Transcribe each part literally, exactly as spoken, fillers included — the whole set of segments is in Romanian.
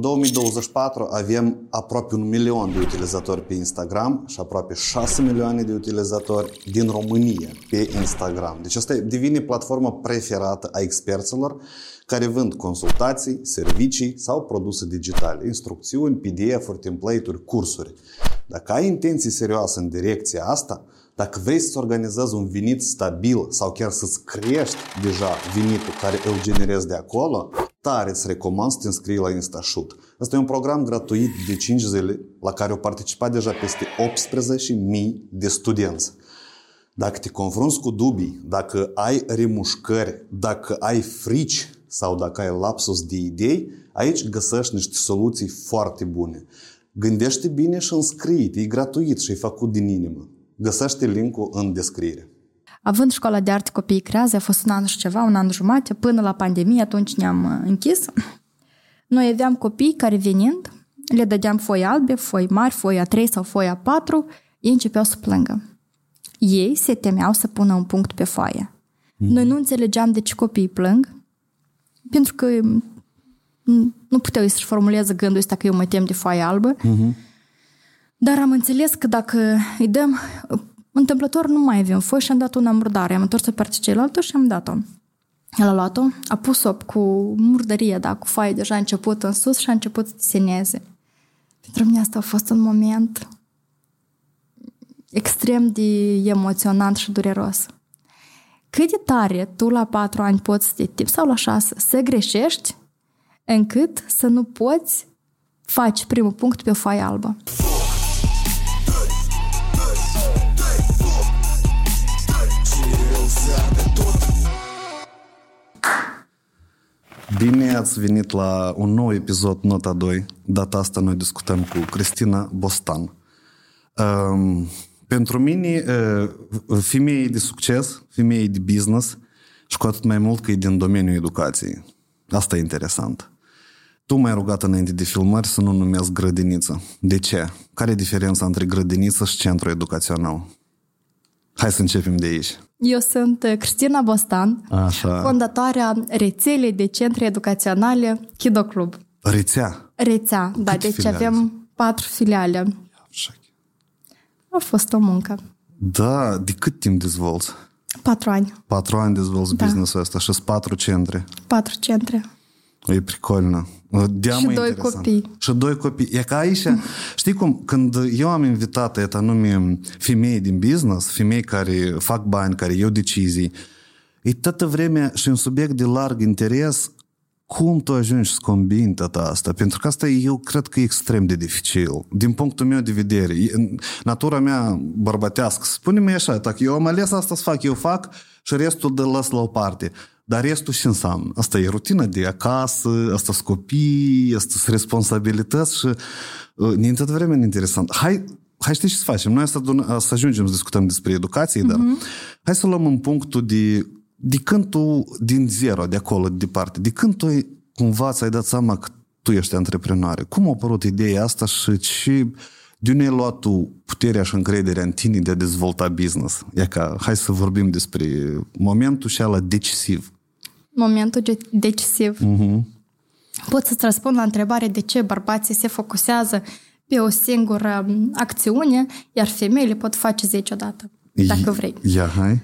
două mii douăzeci și patru avem aproape un milion de utilizatori pe Instagram și aproape șase milioane de utilizatori din România pe Instagram. Deci asta devine platforma preferată a experților care vând consultații, servicii sau produse digitale, instrucțiuni, P D F-uri, template-uri, cursuri. Dacă ai intenții serioase în direcția asta, dacă vrei să-ți organizezi un venit stabil sau chiar să-ți crești deja venitul care îl generezi de acolo, tare îți recomand să te înscrii la InstaShoot. Asta e un program gratuit de cinci zile la care au participat deja peste optsprezece mii de studenți. Dacă te confrunți cu dubii, dacă ai remușcări, dacă ai frici sau dacă ai lapsus de idei, aici găsești niște soluții foarte bune. Gândește bine și înscrie-te, e gratuit și e făcut din inimă. Găsește link-ul în descriere. Având școala de arte Copiii Creează, a fost un an și ceva, un an jumate, până la pandemie, atunci ne-am închis. Noi aveam copii care venind, le dădeam foi albe, foi mari, foi a trei sau foi a patru, ei începeau să plângă. Ei se temeau să pună un punct pe foaie. Mm. Noi nu înțelegeam de ce copiii plâng, pentru că nu puteau să-și formuleze gândul ăsta că eu mă tem de foaie albă, mm-hmm. Dar am înțeles că dacă îi dăm... Întâmplător nu mai avem foi și am dat una murdare. Am întors-o pe cealaltă și am dat-o. El a luat-o, a pus-o cu murdărie, da, cu foaie deja a început în sus și a început să deseneze. Pentru mine asta a fost un moment extrem de emoționant și dureros. Cât de tare tu la patru ani poți să te tipi, sau la șase, să greșești încât să nu poți face primul punct pe o foaie albă. Bine ați venit la un nou episod Nota doi. Data asta noi discutăm cu Cristina Bostan. Um, pentru mine, uh, femeie de succes, femeie de business și cu atât mai mult că e din domeniul educației. Asta e interesant. Tu m-ai rugat înainte de filmări să nu numesc grădiniță. De ce? Care e diferența între grădiniță și centru educațional? Hai să începem de aici. Eu sunt Cristina Bostan, așa, fondatoarea rețelei de centre educaționale Kido Club. Rețea? Rețea, da, Câte deci filiale? Avem patru filiale. A fost o muncă. Da, de cât timp dezvolți? Patru ani. Patru ani dezvolți da. business-ul ăsta și sunt patru centre. Patru centre. E pricolnă. Și doi interesant. copii. Și doi copii. E ca aici, știi cum, când eu am invitat et anume femei din business, femei care fac bani, care iau decizii, e toată vremea și un subiect de larg interes, cum tu ajungi să combini toată asta? Pentru că asta eu cred că e extrem de dificil. Din punctul meu de vedere. Natura mea bărbătească spune-mi așa, dacă eu am ales asta să fac, eu fac și restul de las la o parte. Dar restul ce înseamnă? Asta e rutina de acasă, asta sunt copii, asta sunt responsabilități și uh, ne tot vremea interesant. Hai, hai știi ce să facem? Noi să, să ajungem să discutăm despre educație, mm-hmm. dar hai să luăm în punctul de, de când tu, din zero, de acolo, de departe, de când tu cumva ți-ai dat seama că tu ești antreprenoare. Cum a apărut ideea asta și ce, de unde ai luat tu puterea și încrederea în tine de a dezvolta business? E ca, hai să vorbim despre momentul și ala decisiv. Momentul decisiv. Uh-huh. Pot să-ți răspund la întrebare de ce bărbații se focusează pe o singură acțiune, iar femeile pot face zece odată, dacă vrei. Ia, hai.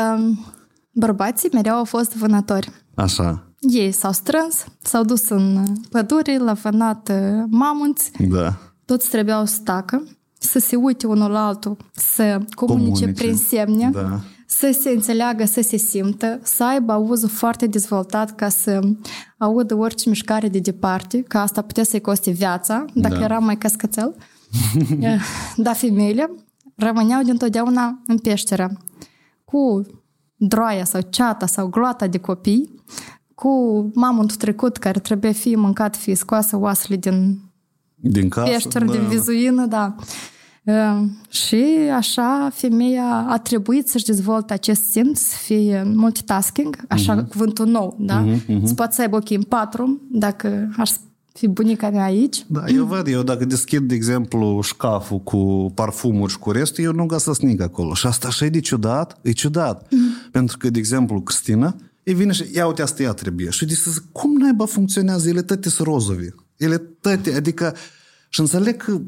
Bărbații mereu au fost vânători. Așa. Ei s-au strâns, s-au dus în pădure, l-au vânat mamunți. Da. Toți trebuiau să tacă, să se uite unul la altul, să comunice, comunice. prin semne, da. Să se înțeleagă, să se simtă, să aibă auzul foarte dezvoltat ca să audă orice mișcare de departe, că asta putea să-i coste viața, dacă da. era mai căscățel. Dar femeile rămâneau dintotdeauna în peșteră, cu droaia sau ceata sau gloata de copii, cu mamuntul trecut care trebuie fi mâncat, fi scoasă oasele din, din casă, peșteră, da. din vizuină, da. Uh, și așa femeia a trebuit să-și dezvolte acest simț, să fie multitasking, așa uh-huh. cuvântul nou, da? Uh-huh, uh-huh. Să poate să aibă ochii în patru, dacă aș fi bunica mea aici. Da, eu văd, eu dacă deschid, de exemplu, șcaful cu parfumuri și cu restul, eu nu găsesc nimic acolo. Și asta așa e de ciudat, e ciudat. Uh-huh. Pentru că, de exemplu, Cristina, e vine și ia uite, asta ea trebuie. Și zice, cum naiba funcționează, ele toate sunt rozovi. ele toate, adică și înțeleg că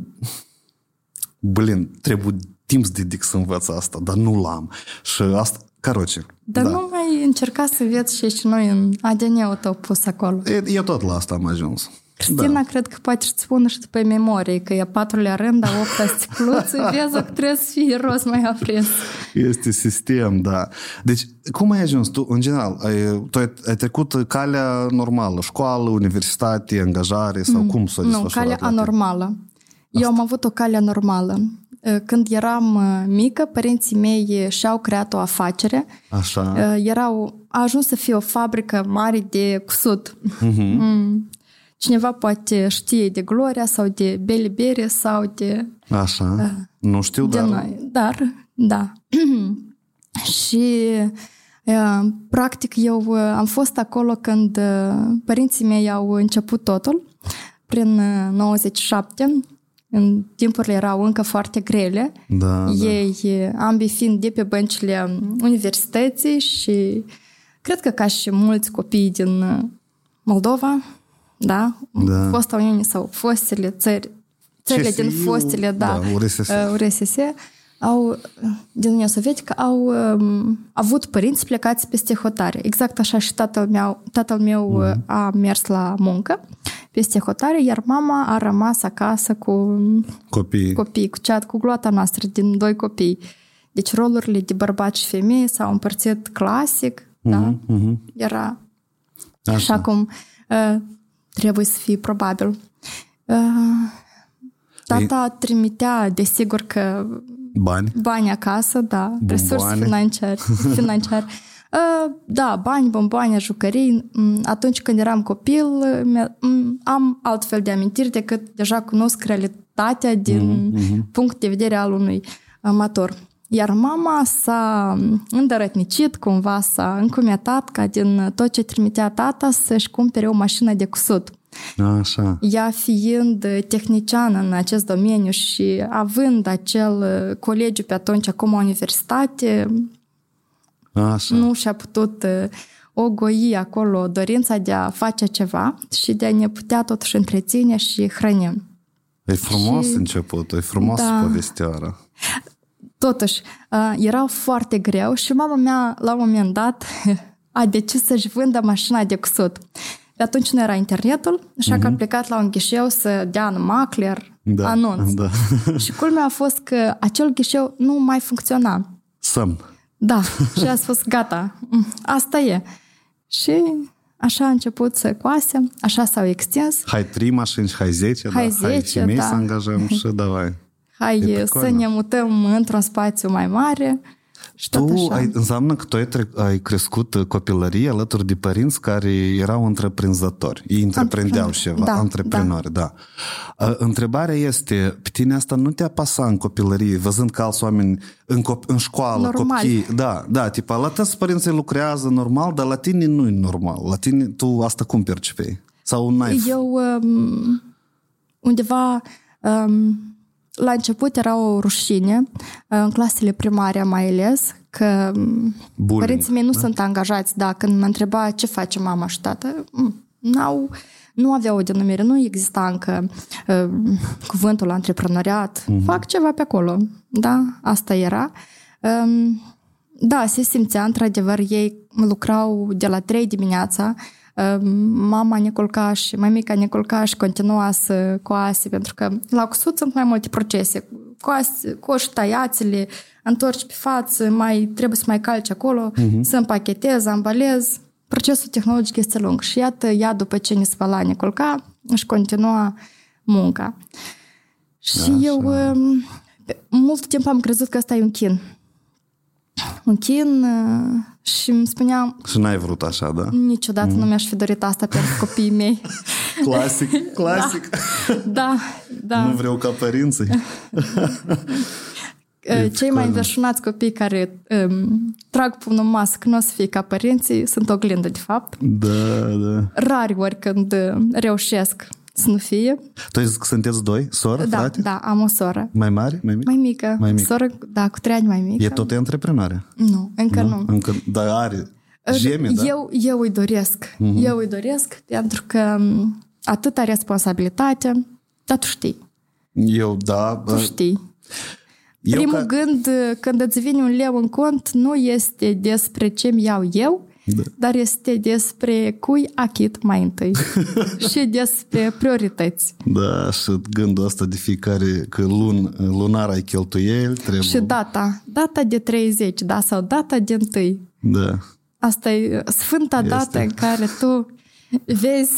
blin, trebuie timp să dedic să învăț asta, dar nu l-am. Și asta, caroce. Dar da. nu mai încerca să vezi și ești noi în A D N-ul tău pus acolo. E, eu tot la asta am ajuns. Cristina, da. Cred că poate să-ți spună și după memorie, că e a patrulea rând, a opta sticluță, vezi că trebuie să fie rost mai aprins. Este sistem, da. Deci, cum ai ajuns tu, în general? Ai, tu ai, ai trecut calea normală, școală, universitate, angajare sau mm, cum s-a desfășurat? Nu, calea anormală. Asta. Eu am avut o cale anormală. Când eram mică, părinții mei și-au creat o afacere. Așa. Erau, a ajuns să fie o fabrică mare de cusut. Uh-huh. Mm. Cineva poate știe de Gloria sau de Belibere sau de... Așa, uh, nu știu, de dar... Noi. Dar, da. Și uh, practic eu am fost acolo când uh, părinții mei au început totul, prin uh, nouăzeci și șapte, în timpurile erau încă foarte grele. Da, Ei, da. ambii fiind de pe băncile universității și cred că ca și mulți copii din Moldova, da, da. fosta Uniune sau fostele țări, țările din fostele, da, da U R S S. U R S S, au, din Uniunea Sovietică, au um, avut părinți plecați peste hotare. Exact așa și tatăl meu, tatăl meu mm. a mers la muncă peste hotare, iar mama a rămas acasă cu copii, copii cu cea, cu gloata noastră din doi copii. Deci rolurile de bărbat și femeie s-au împărțit clasic, mm-hmm, da? Mm-hmm. Era așa, așa cum uh, trebuie să fie probabil. Uh, tata e... trimitea, desigur că bani, bani acasă, da, resurse financiare. financiare. Uh, da, bani, bomboane, jucării. Atunci când eram copil, am altfel de amintiri decât deja cunosc realitatea din mm-hmm. punct de vedere al unui amator. Iar mama s-a îndărătnicit, cumva s-a încumetat ca din tot ce trimitea tata să-și cumpere o mașină de cusut. Așa. Ea fiind tehniciană în acest domeniu și având acel colegiu pe atunci, acum o universitate, așa. Nu și-a putut ogoi acolo dorința de a face ceva și de a ne putea totuși întreține și hrăni. E frumos și... început, e frumos da. povestioară. Totuși, era foarte greu și mama mea, la un moment dat, a decis să-și vândă mașina de cusut. Pe atunci nu era internetul, așa uh-huh. că a plecat la un ghișeu să dea în macler da, anunț. Da. Și culmea a fost că acel ghișeu nu mai funcționa. Somn. Da, și a spus, gata, asta e. Și așa a început să coase, așa s-au extins. Hai trei mașini, hai zece, hai, da, zece, hai femei da. Să angajăm și davai. Hai să ne mutăm într-un spațiu mai mare. Și tu ai, înseamnă că tu ai, tre- ai crescut copilărie alături de părinți care erau întreprinzători. Ei întreprindeau ceva, da, antreprenori, da. da. Întrebarea este, pe tine asta nu te apasa în copilărie, văzând că alți oameni în, cop- în școală, normal. Copii, da, da, tipa, la toți părinții lucrează normal, dar la tine nu e normal. La tine, tu asta cum percepi? Sau n-ai? Eu um, undeva... Um, La început era o rușine, în clasele primare mai ales, că bullying, părinții mei nu da? sunt angajați. Da, când mă întreba ce face mama și tată, n-au, nu aveau o denumire, nu exista încă uh, cuvântul antreprenoriat. Uh-huh. Fac ceva pe acolo. Da, asta era. Um, da, se simțea, într-adevăr, ei lucrau de la trei dimineața, mama ne culca și mămica ne culca și continua să coase, pentru că la cusut sunt mai multe procese. Coase, coși tăiațele, întorci pe față, mai trebuie să mai calci acolo, uh-huh. să împachetezi, ambalezi. Procesul tehnologic este lung. Și iată, ea după ce ne spăla, ne culca, își continua munca. Și așa. Eu mult timp am crezut că ăsta e un chin. Un chin și îmi spuneam... Și n-ai vrut așa, da? Niciodată mm. nu mi-aș fi dorit asta pentru copiii mei. Clasic, clasic. Da, da, da. Nu vreau ca părinții. Cei mai înverșunați copii care um, trag pumnul în masă că nu o să fie ca părinții sunt oglindă, de fapt. Da, da. Rari ori când reușesc să nu fie. Tu ai zis că sunteți doi? Soră, da, frate? Da, am o soră. Mai mare? Mai mică? Mai mică. Mai mică. Soră, da, cu trei ani mai mică. E tot antreprenoare? Nu, încă nu. nu. Încă, dar are geme, da? Eu, eu îi doresc. Uh-huh. Eu îi doresc pentru că atâta responsabilitate, dar tu știi. Eu, da. Tu știi. Eu Primul ca... gând, când îți vine un leu în cont, nu este despre ce-mi iau eu, da. Dar este despre cui achit mai întâi și despre priorități. Da, și gândul ăsta de fiecare, că lun, lunar ai cheltuieli, trebuie... Și data, data de treizeci, da, sau data de întâi. Da. Asta e sfânta este. Dată în care tu vezi...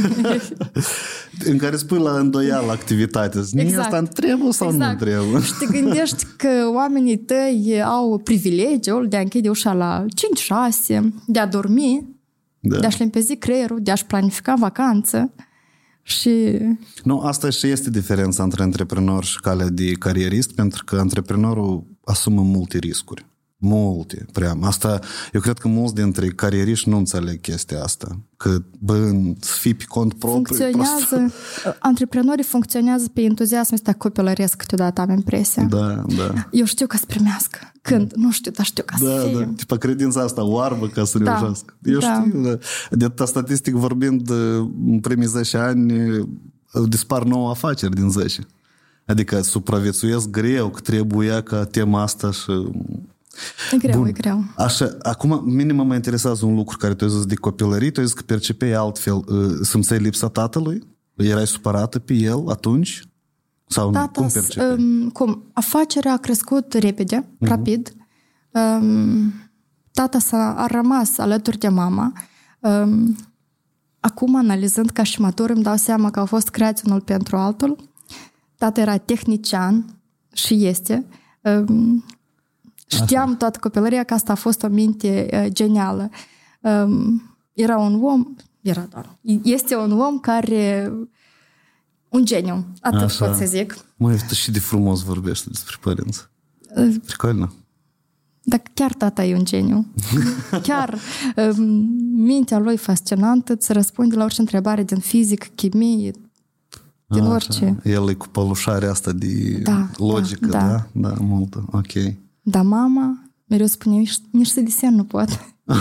în care spui la îndoială activitatea. Exact. Asta îmi trebuie sau exact. Nu trebuie? Și te gândești că oamenii tăi au privilegiul de a închide ușa la cinci șase, de a dormi, da. De a-și limpezi creierul, de a-și planifica vacanță. Și... Nu, asta și este diferența între antreprenor și calea de carierist, pentru că antreprenorul asumă multe riscuri. Multe, prea. Asta, eu cred că mulți dintre carieriști nu înțeleg chestia asta. Că, bă, să fii pe cont propriu... Funcționează, antreprenorii funcționează pe entuziasm ăsta copilăresc câteodată, am impresia. Da, da. Eu știu că să primească. Când? Nu știu, dar știu că să da, fie. Da, tipa credința asta oarbă ca să da, reușească. Eu da. știu, da. De atâta statistic vorbind, în primii zece ani dispar nouă afaceri din zece. Adică supraviețuiesc greu, că trebuia ca tema asta și... E greu, Bun. e greu. Așa, acum, minimă mă interesează un lucru care tu ai zis de copilărie, tu ai zis că percepeai altfel, simțeai lipsa tatălui? Erai supărată pe el atunci? Sau Tata, cum percepeai? Um, cum? Afacerea a crescut repede, uh-huh. rapid. Um, tata s-a a rămas alături de mama. Um, acum, analizând ca și matur, îmi dau seama că au fost creați unul pentru altul. Tata era tehnician și este... Um, Știam Așa. Toată copilăria că asta a fost o minte uh, genială. Um, era un om, era doar, este un om care, un geniu, atât Așa. Pot să zic. Măi, și de frumos vorbește despre părinți. Uh, Pricolnă. Dar chiar tata e un geniu. Chiar um, mintea lui fascinantă, îți răspunde la orice întrebare din fizic, chimie, din Așa. Orice. El e cu pălușarea asta de da, logică, da? Da, da, da multă, ok. Dar mama mereu spune, nici, nici să desen nu pot.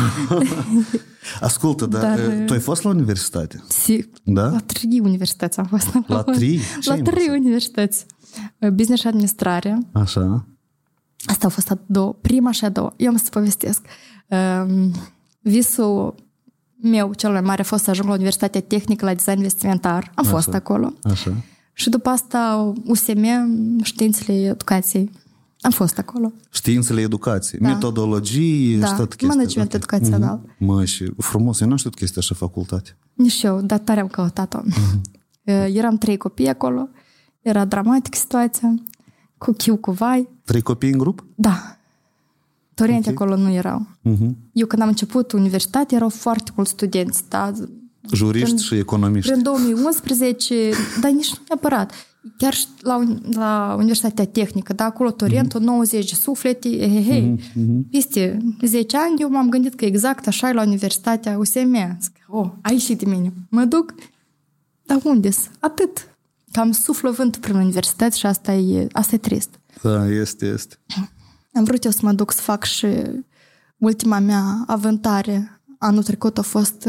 Ascultă, dar, dar tu ai fost la universitate? Si, da? La trei universități am fost. La, la trei? La trei universități. Business și administrare. Așa. Asta au fost a doua, prima și a doua. Eu am să povestesc. Um, visul meu cel mai mare a fost să ajung la Universitatea Tehnică la Design Vestimentar. Am Așa. Fost acolo. Așa. Și după asta U S M, Științele Educației. Am fost acolo. Științele educației, da. Metodologii da. și toată chestia. Management educațional. Mm-hmm. Mă, și frumos, eu nu știu chestia așa facultate. Nici eu, dar tare am căutat-o. Mm-hmm. Eram trei copii acolo, era dramatică situația, cu chiu, cu vai. Trei copii în grup? Da. Torenți okay. Acolo nu erau. Mm-hmm. Eu când am început universitate erau foarte mulți studenți, da? Juriști când, și economiști. În două mii unsprezece, dar nici nu neapărat. Chiar la, la Universitatea Tehnică, da, acolo Torentul, mm-hmm. nouăzeci de suflete, he, he. Mm-hmm. Peste zece ani eu m-am gândit că exact așa e la Universitatea U S M. Zic, oh, aici e de mine. Mă duc, dar unde-s? Atât. Cam suflă vântul prin universități și asta e, asta e trist. Da, este, este. Am vrut eu să mă duc să fac și ultima mea avântare. Anul trecut a fost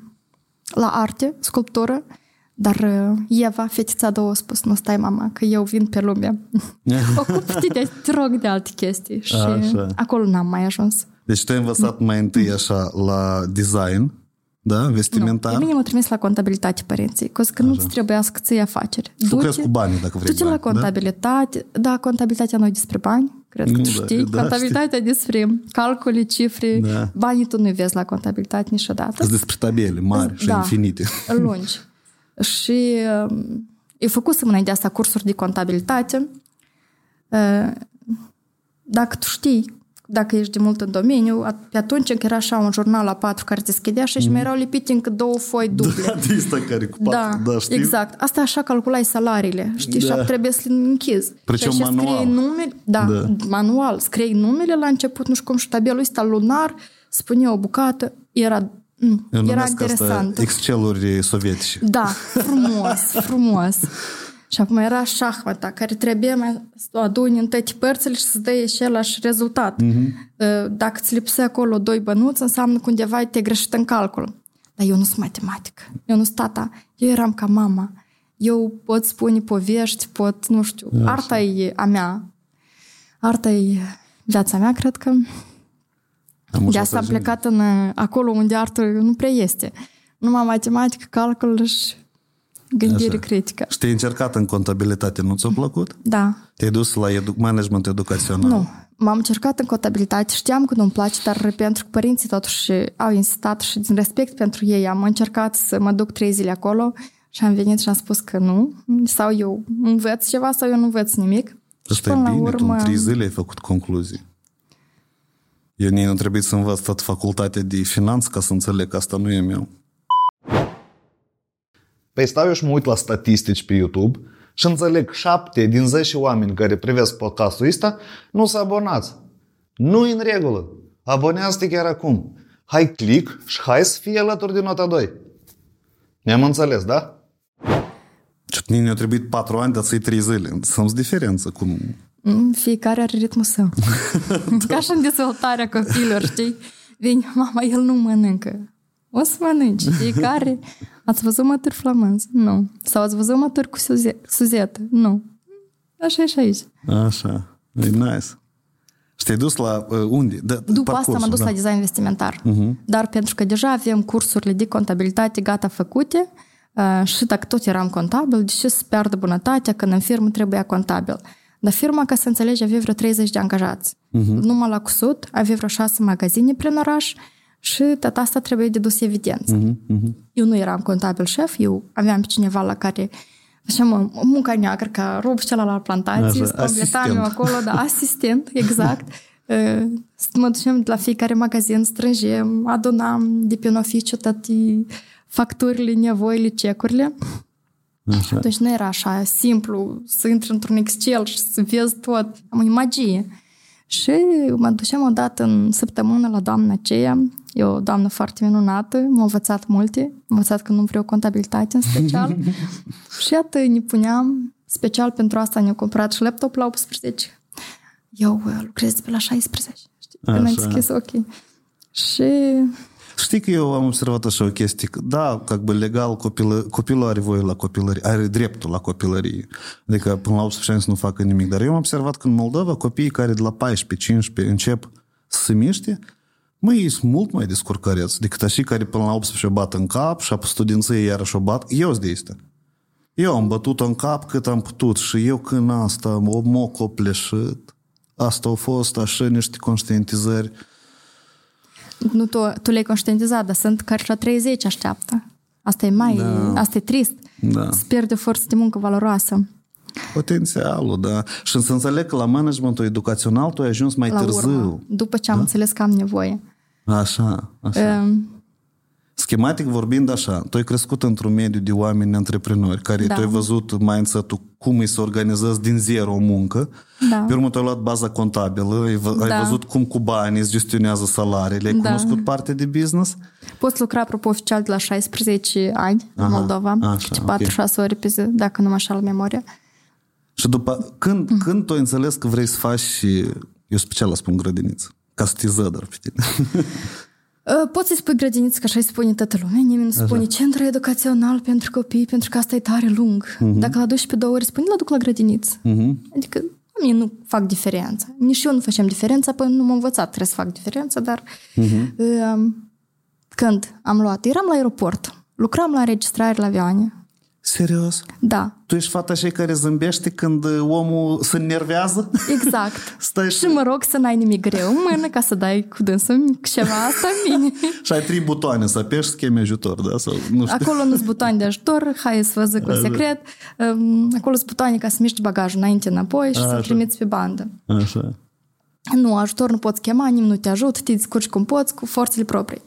la arte, sculptură. Dar Eva, fetița a doua, a spus, nu stai mama, că eu vin pe lume. Ocup-te de, te rog, de alte chestii. Și așa. Acolo n-am mai ajuns. Deci tu ai învățat mai întâi așa la design, da? Vestimentar? Nu, pe mine m-au trimis la contabilitate părinții, că că nu-ți trebuiască ți-i afaceri. Lucrezi cu banii, dacă vrei du-te bani, la contabilitate, da? Da, contabilitatea nu e despre bani, cred că tu da, știi. Da, contabilitatea știi. Despre calcule, cifre, da. Banii tu nu vezi la contabilitate niciodată. Sunt despre tabele mari și da, infinite. Lungi. Și uh, eu făcusem înainte asta cursuri de contabilitate. Uh, dacă tu știi, dacă ești de mult în domeniu, pe atunci încă era așa un jurnal la patru care te deschidea și mm. mai erau lipite încă două foi duble. Da, de care cu patru, da, da, știu. Exact. Asta așa calculai salariile, știi, da. Și trebuie să le închizi. Precum și manual. Numele, da, da, manual. Scriei numele la început, nu știu cum, și tabelul ăsta lunar, spunea o bucată, era... Mm, era interesant. Excel-uri sovietice. Da, frumos, frumos. Și acum era șahmata, care trebuie mai să o aduni în toate părțile și să dai același rezultat. Mm-hmm. Dacă ți lipsea acolo doi bănuți, înseamnă că undeva te-ai greșit în calcul. dar eu nu sunt matematică, eu nu sunt tata, eu eram ca mama, eu pot spune povești, pot, nu știu, Așa. arta e a mea, arta e viața mea, cred că. De asta am plecat în acolo unde artă nu prea este. Numai matematică, calcul și gândire Așa. critică. Și te-ai încercat în contabilitate, nu ți-a plăcut? Da. Te-ai dus la edu- management educațional? Nu. M-am încercat în contabilitate, știam că nu-mi place, dar pentru că părinții totuși au insistat și din respect pentru ei am încercat să mă duc trei zile acolo și am venit și am spus că nu. Sau eu învăț ceva sau eu nu învăț nimic. Asta e bine, urmă... tu în trei zile ai făcut concluzii. Eu nici nu trebuie să învăț tot facultatea de finanță ca să înțeleg că asta nu e meu. Păi stau eu și mă uit la statistici pe YouTube și înțeleg șapte din zece oameni care privesc podcastul ăsta nu s-au abonați. Nu-i în regulă. Abonează-te chiar acum. Hai click și hai să fie alături de nota doi. Ne-am înțeles, da? Și nici ne-a trebuit patru ani, dar să-i trei zile. Sunt diferență cum... Fiecare are ritmul său. Ca și în dezvoltarea copilor, știi? Vine mama, el nu mănâncă. O să mănânci. Fiecare... Ați văzut mături flămânzi? Nu. Sau ați văzut mături cu suze- suzetă? Nu. Așa e și aici. Așa. E nice. Și te-ai dus la uh, unde? De, După asta m-am dus da. la design vestimentar. Uh-huh. Dar pentru că deja avem cursurile de contabilitate gata făcute uh, și dacă tot eram contabil, de ce să piardă bunătatea când în firmă trebuia contabil? Dar firma, ca să înțelegi, avea vreo treizeci de angajați. Uh-huh. Numai la cusut avea vreo șase magazine prin oraș și tot asta trebuie de dus evidență. Uh-huh. Uh-huh. Eu nu eram contabil șef, eu aveam pe cineva la care făceam munca neagră, ca rob și celălalt la plantație, completam eu acolo, da, asistent, exact. Mă duceam de la fiecare magazin, strângem, adunam de pe un oficiu toate facturile, nevoile, cecurile. Așa. Deci nu era așa simplu să intri într-un Excel și să vezi tot. Am o magie. Și mă duceam odată în săptămână la doamna aceea. E o doamnă foarte minunată, m-a învățat multe. M-a învățat că nu vreau contabilitate în special. Și iată, ne puneam, special pentru asta ne-au cumpărat și laptop la optsprezece. Eu lucrez de pe la șaisprezece. Știi? Când am deschis ochii. Și... Știi că eu am observat așa o chestie, că da, как бы legal copilă, copilul are voie la copilărie, are dreptul la copilărie. Adică până la optsprezece ani să nu facă nimic. Dar eu am observat că în Moldova copiii care de la paisprezece cincisprezece încep să se miște, măi, ei sunt mult mai descurcăreți decât așa care până la optsprezece o bat în cap și apoi studenții iarăși o bat. Eu sunt de asta. Eu am bătut în cap cât am putut și eu când asta o moc o pleșit, asta a fost așa niște conștientizări. Nu, tu, tu le-ai conștientizat, dar sunt care la treizeci așteaptă. Asta e mai, da. Asta e trist. Da. Se pierde forță de muncă valoroasă. Potențialul, da. Și să înțeleg că la managementul educațional tu ai ajuns mai la târziu. Urmă, după ce am da? înțeles că am nevoie. Așa, așa. Um, Schematic vorbind așa, tu ai crescut într-un mediu de oameni antreprenori care da. tu ai văzut mindset-ul cum îi se organizează din zero o muncă, da. pe urmă tu ai luat baza contabilă, ai, v- da. ai văzut cum cu banii îți gestionează salariile, ai da. cunoscut parte de business? Poți lucra, apropo, oficial de la șaisprezece ani în Moldova, patru șase ore pe zi, dacă nu mă așa la memoria. Și după, când, mm. când tu ai înțeles că vrei să faci și, eu special spun grădiniță, ca să te zădăr pe tine? Poți să spui grădiniță, că așa îi spune toată lumea. Nimeni nu spune așa. Centru educațional pentru copii, pentru că asta e tare lung. Uh-huh. Dacă la duci pe două ori, spune, la duc la grădiniță. Uh-huh. Adică, mie nu fac diferența. Nici eu nu facem diferența, până nu m-am învățat, trebuie să fac diferența, dar uh-huh. um, când am luat, eram la aeroport, lucram la înregistrare la avioane. Serios? Da. Tu ești fata așa care zâmbește când omul se nervează? Exact. Stai și mă rog să n-ai nimic greu în mână ca să dai cu dânsul ceva asta în mine. Și ai trei butoane să apeși să chemi ajutor, da? Sau, nu știu. Acolo nu-s butoane de ajutor, hai să vă zic un secret. Acolo sunt butoane ca să miști bagajul înainte înapoi și să-l trimiți pe bandă. Așa. Nu, ajutor nu poți chema, nimeni nu te ajută, te descurci cum poți, cu forțele proprii.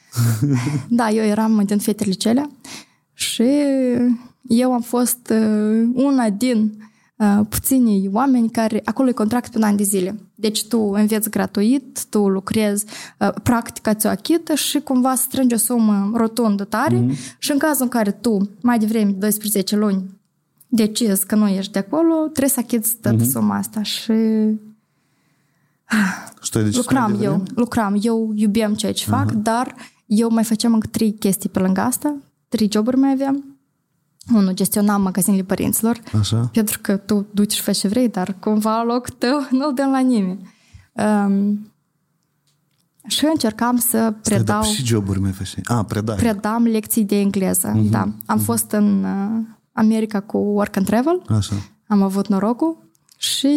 Da, eu eram din fetele celea și eu am fost una din uh, puținii oameni care, acolo e contract pe un an de zile. Deci tu înveți gratuit, tu lucrezi, uh, practica ți-o achită și cumva strângi o sumă rotundă tare mm-hmm. și în cazul în care tu, mai devreme de doisprezece luni, decizi că nu ești de acolo, trebuie să achiți toată mm-hmm. suma asta și... Știi, deci lucram eu, lucram, eu iubeam ceea ce fac, uh-huh. dar eu mai făceam încă trei chestii pe lângă asta, trei joburi mai aveam. Unul, gestionam magazinele părinților, Așa. pentru că tu duci și faci ce vrei, dar cumva locul tău nu-l dăm la nimeni. Um, și încercam să predau... Stai, și joburi mai faci? A, predai. Predam lecții de engleză, uh-huh, da. Am uh-huh. fost în uh, America cu Work and Travel, Așa. Am avut norocul și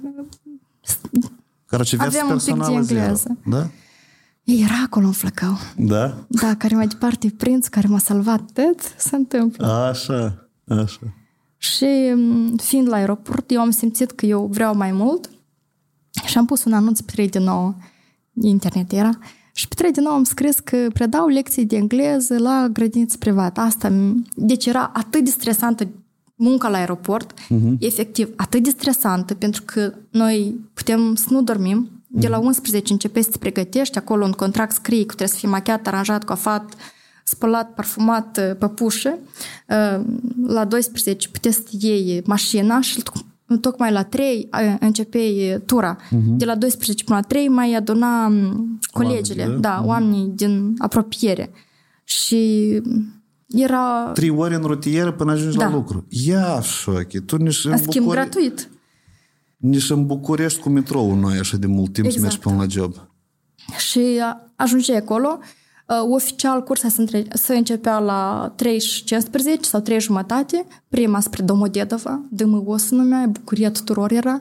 Короче, aveam un pic de engleză. Da? Era acolo un flăcău. Da? Da, care mai departe prinț, care m-a salvat, tot se întâmplă. Așa, așa. Și fiind la aeroport, eu am simțit că eu vreau mai mult și am pus un anunț pe trei de nouă, internet era, și pe trei de nouă am scris că predau lecții de engleză la grădiniță privată. Asta, deci era atât de stresantă munca la aeroport, uh-huh. efectiv, atât de stresantă, pentru că noi putem să nu dormim. De la unsprezece începe să te pregătești, acolo un contract scrie că trebuie să fii machiat, aranjat, coafat, spălat, parfumat, păpușă. La doisprezece puteți să iei mașina și tocmai la trei începe tura. Uh-huh. De la doisprezece până la trei mai aduna colegile, oamenii, da, uh-huh. oamenii din apropiere. Și era... Trei ore în rutieră până ajungi da. la lucru. Ia, șochi, tu nici în Schimb Bucure... gratuit. Nici în București cu metrou noi așa de mult timp exact. Să mergi până la job. Și ajungeai acolo. Oficial cursa se începea la trei și cincisprezece sau trei jumătate. Prima spre Domodedova, D M O se numea, bucuria tuturor era.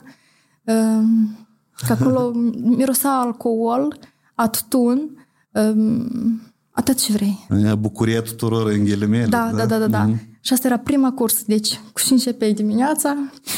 Că acolo mirosa alcool, a tutun, atât ce vrei. Bucuria tuturor în ghilimele. Da, da, da, da. da. Mm-hmm. Și asta era prima curs. Deci, cu și începeai dimineața,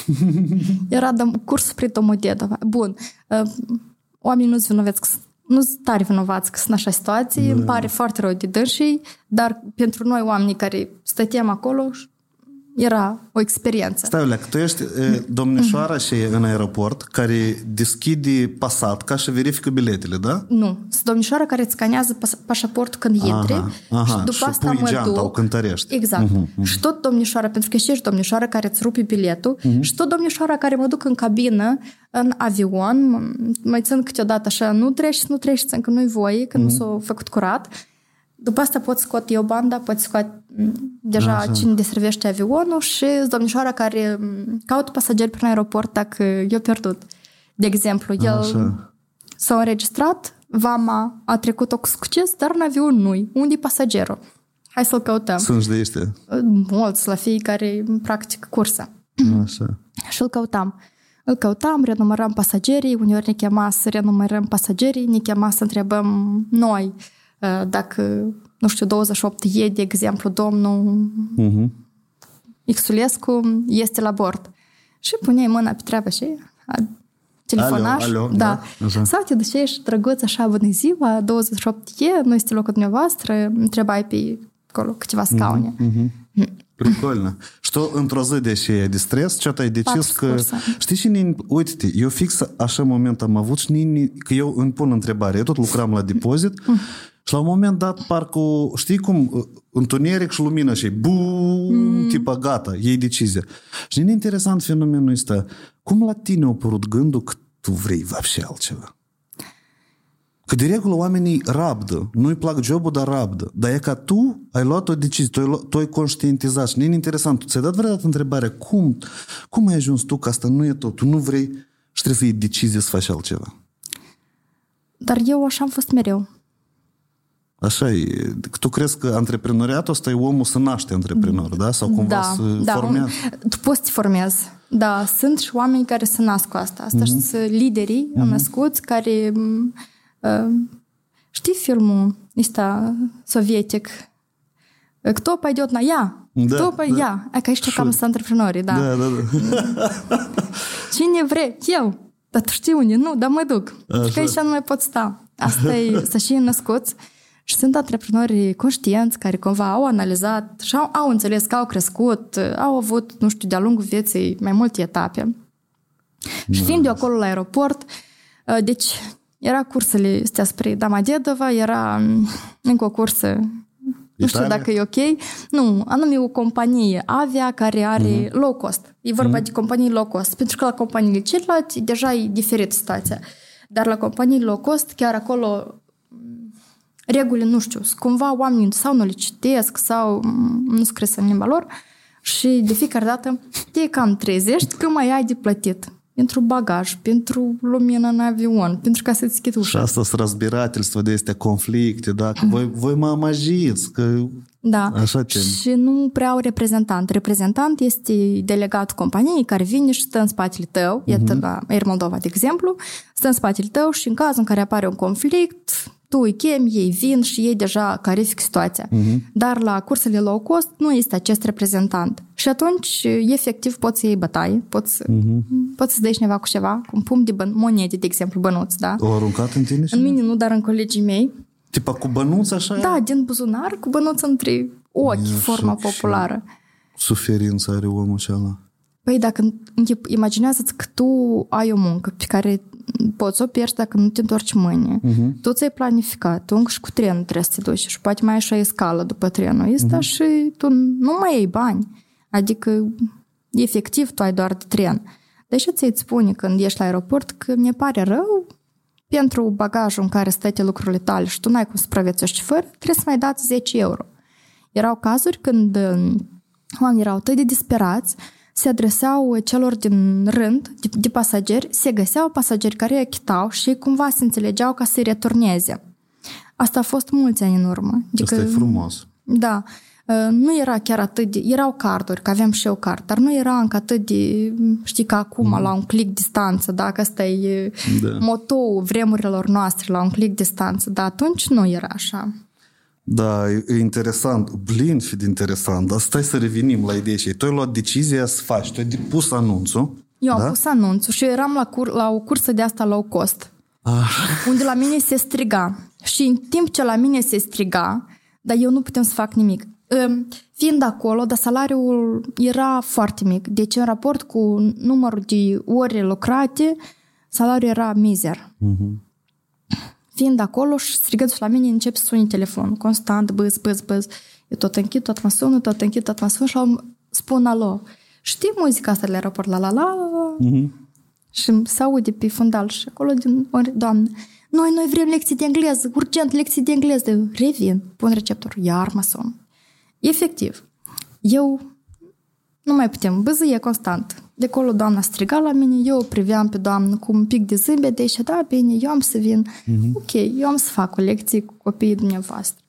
era curs spre Domodedova. Bun. Oamenii nu-ți vinovați, nu-ți tare vinovați că sunt în așa situație. Da. Îmi pare foarte rău de dânsii, dar pentru noi, oamenii care stăteam acolo, era o experiență. Stai, Olea, că tu ești domnișoara și în aeroport care deschide pasatca și verifică biletele, da? Nu. Sunt domnișoara care îți scanează pașaportul când intri aha, aha, și după și asta pui mă geanta, duc. o cântărești. Exact. Uh-huh, uh-huh. Și tot domnișoara, pentru că și ești domnișoara care îți rupe biletul, uh-huh. și tot domnișoara care mă duc în cabină, în avion, mai țin câteodată așa, nu treci, nu treci, țin că nu-i voie, că uh-huh. nu s-a făcut curat. După asta pot scoate eu banda, pot scoate deja așa. Cine deservește avionul și domnișoara care caută pasageri prin aeroport dacă i-a pierdut. De exemplu, el așa. S-a înregistrat, vama a trecut-o cu succes, dar în avion nu-i. Unde e pasagerul? Hai să-l căutăm. Sunt de ăștia? Mulți, la fiecare practic cursa. Așa. Și îl căutam. Îl căutam, renumărăm pasagerii, uneori ne chema să renumărăm pasagerii, ne chema să întrebăm noi dacă, nu știu, douăzeci și opt e, de exemplu, domnul uh-huh. Xulescu este la bord. Și puneai mâna pe treabă și telefonaș. Alo, alo, da. da. Sau te duceai și drăguț așa, bună ziua, douăzeci și opt e, nu este locul dumneavoastră, întrebai pe acolo câteva scaune. Uh-huh. Прикольно. Что într-o zi de și de stres, ce ai decis că... Știi și nini, uite-te, eu fix așa moment am avut și nini, că eu îmi pun întrebare. Eu tot lucram la depozit și la un moment dat parcă, știi cum, întuneric și lumină și bum, mm. tipa gata, iei decizia. Și nini interesant fenomenul ăsta. Cum la tine a apărut gândul că tu vrei вообще altceva? Că de regulă oamenii rabdă. Nu-i plac jobul, dar rabdă. Dar e ca tu ai luat o decizie, tu ai, luat, tu ai conștientizat și nu e interesant. Tu ți-ai dat vreodată întrebarea, cum, cum ai ajuns tu că asta nu e tot? Tu nu vrei și trebuie să iei decizie să faci altceva. Dar eu așa am fost mereu. Așa e. Tu crezi că antreprenoriatul ăsta e omul să naște antreprenor, da? Sau cumva da, să da, formează? Tu poți să te formezi. Da, sunt și oameni care se nasc cu asta. Asta mm-hmm. sunt liderii mm-hmm. născuți care... Uh, știi filmul ăsta sovietic? Кто пойдет на я? Da, Кто пойдет? da. Я. Ai că ăștia cam sunt antreprenorii, da. Da, da, da. Cine vrei? Eu. Dar tu știi unde? Nu, dar mă duc. Așa. Că aici nu mai pot sta. Asta e să și născuți. Și sunt antreprenori conștienți care cumva au analizat și au, au înțeles că au crescut, au avut, nu știu, de-a lungul vieții mai multe etape. Și fiind de acolo la aeroport, deci era cursele astea spre Domodedova, era încă o cursă, nu știu Italia? Dacă e ok, nu, anume o companie avia care are uh-huh. low cost. E vorba uh-huh. de companii low cost, pentru că la companiile celelalte deja e diferită situația. Dar la companii low cost, chiar acolo reguli, nu știu, cumva oamenii sau nu le citesc sau nu scris în limba lor și de fiecare dată te cam trezești că mai ai de plătit. Pentru bagaj, pentru lumină în avion, pentru ca să-ți schid ușa. Și asta sunt разбирательства de astea conflicte, da? Că voi, voi mă amajiți, că da. Așa te... Și nu prea au reprezentant. Reprezentant este delegatul companiei care vine și stă în spatele tău, uh-huh. iată la Air Moldova, de exemplu, stă în spatele tău și în cazul în care apare un conflict, tu îi chemi, ei vin și ei deja clarifică situația. Uh-huh. Dar la cursele low cost nu este acest reprezentant. Și atunci, efectiv, poți să iei bătaie, poți, uh-huh. poți să dai cineva cu ceva, cu un pumn de băn- monede, de exemplu, bănuți, da? O aruncat în tine? În mine nu, dar în colegii mei. Tipa cu bănuți așa? Da, din buzunar, cu bănuți între ochi, Ia, forma populară. Suferință are omul acela. Păi dacă imaginează-ți că tu ai o muncă pe care poți să o pierzi dacă nu te întorci mâine. Uh-huh. Tu ți-ai planificat, tu încă și cu trenul trebuie să te duci și poate mai ai și o escală după trenul ăsta uh-huh. și tu nu mai ai bani. Adică, efectiv, tu ai doar de tren. Deși ți-i spune când ești la aeroport că mi pare rău pentru bagajul în care stă lucrurile tale și tu n-ai cum să supraviețuiești fără, trebuie să mai dați zece euro. Erau cazuri când oamenii erau atât de disperați, se adresau celor din rând de, de pasageri, se găseau pasageri care îi achitau și ei cumva se înțelegeau ca să-i returneze. Asta a fost mulți ani în urmă. Adică, asta e frumos. Da. Nu era chiar atât de... Erau carduri, că aveam și eu card, dar nu era încă atât de... Știi că acum, mm. la un click distanță, da? Că ăsta e da. motoul vremurilor noastre, la un click distanță. Dar atunci nu era așa. Da, e interesant. Blin și de interesant. Dar stai să revenim la ideea și tu ai luat decizia să faci. Tu ai pus anunțul. Eu da? am pus anunțul și eu eram la, cur- la o cursă de asta low cost. Ah. Unde la mine se striga. Și în timp ce la mine se striga, dar eu nu puteam să fac nimic. Fiind acolo, dar salariul era foarte mic. Deci în raport cu numărul de ore lucrate, salariul era mizer. Uh-huh. Fiind acolo și strigând la mine, încep să suni telefonul. Constant, băz, băz, băz. Eu tot închid, tot mă sună, tot închid, tot mă sună și spun alo. Știi muzica asta de la aeroport? La la la la. Uh-huh. Și se aude pe fundal și acolo din ori, doamne, noi, noi vrem lecții de engleză, urgent lecții de engleză. Revin, pun receptorul, iar mă sun. Efectiv, eu nu mai putem, băzâie constant. De acolo doamna striga la mine, eu o priveam pe doamnă cu un pic de zâmbet, de aici, da, bine, eu am să vin. Uh-huh. Ok, eu am să fac o lecție cu copiii dumneavoastră.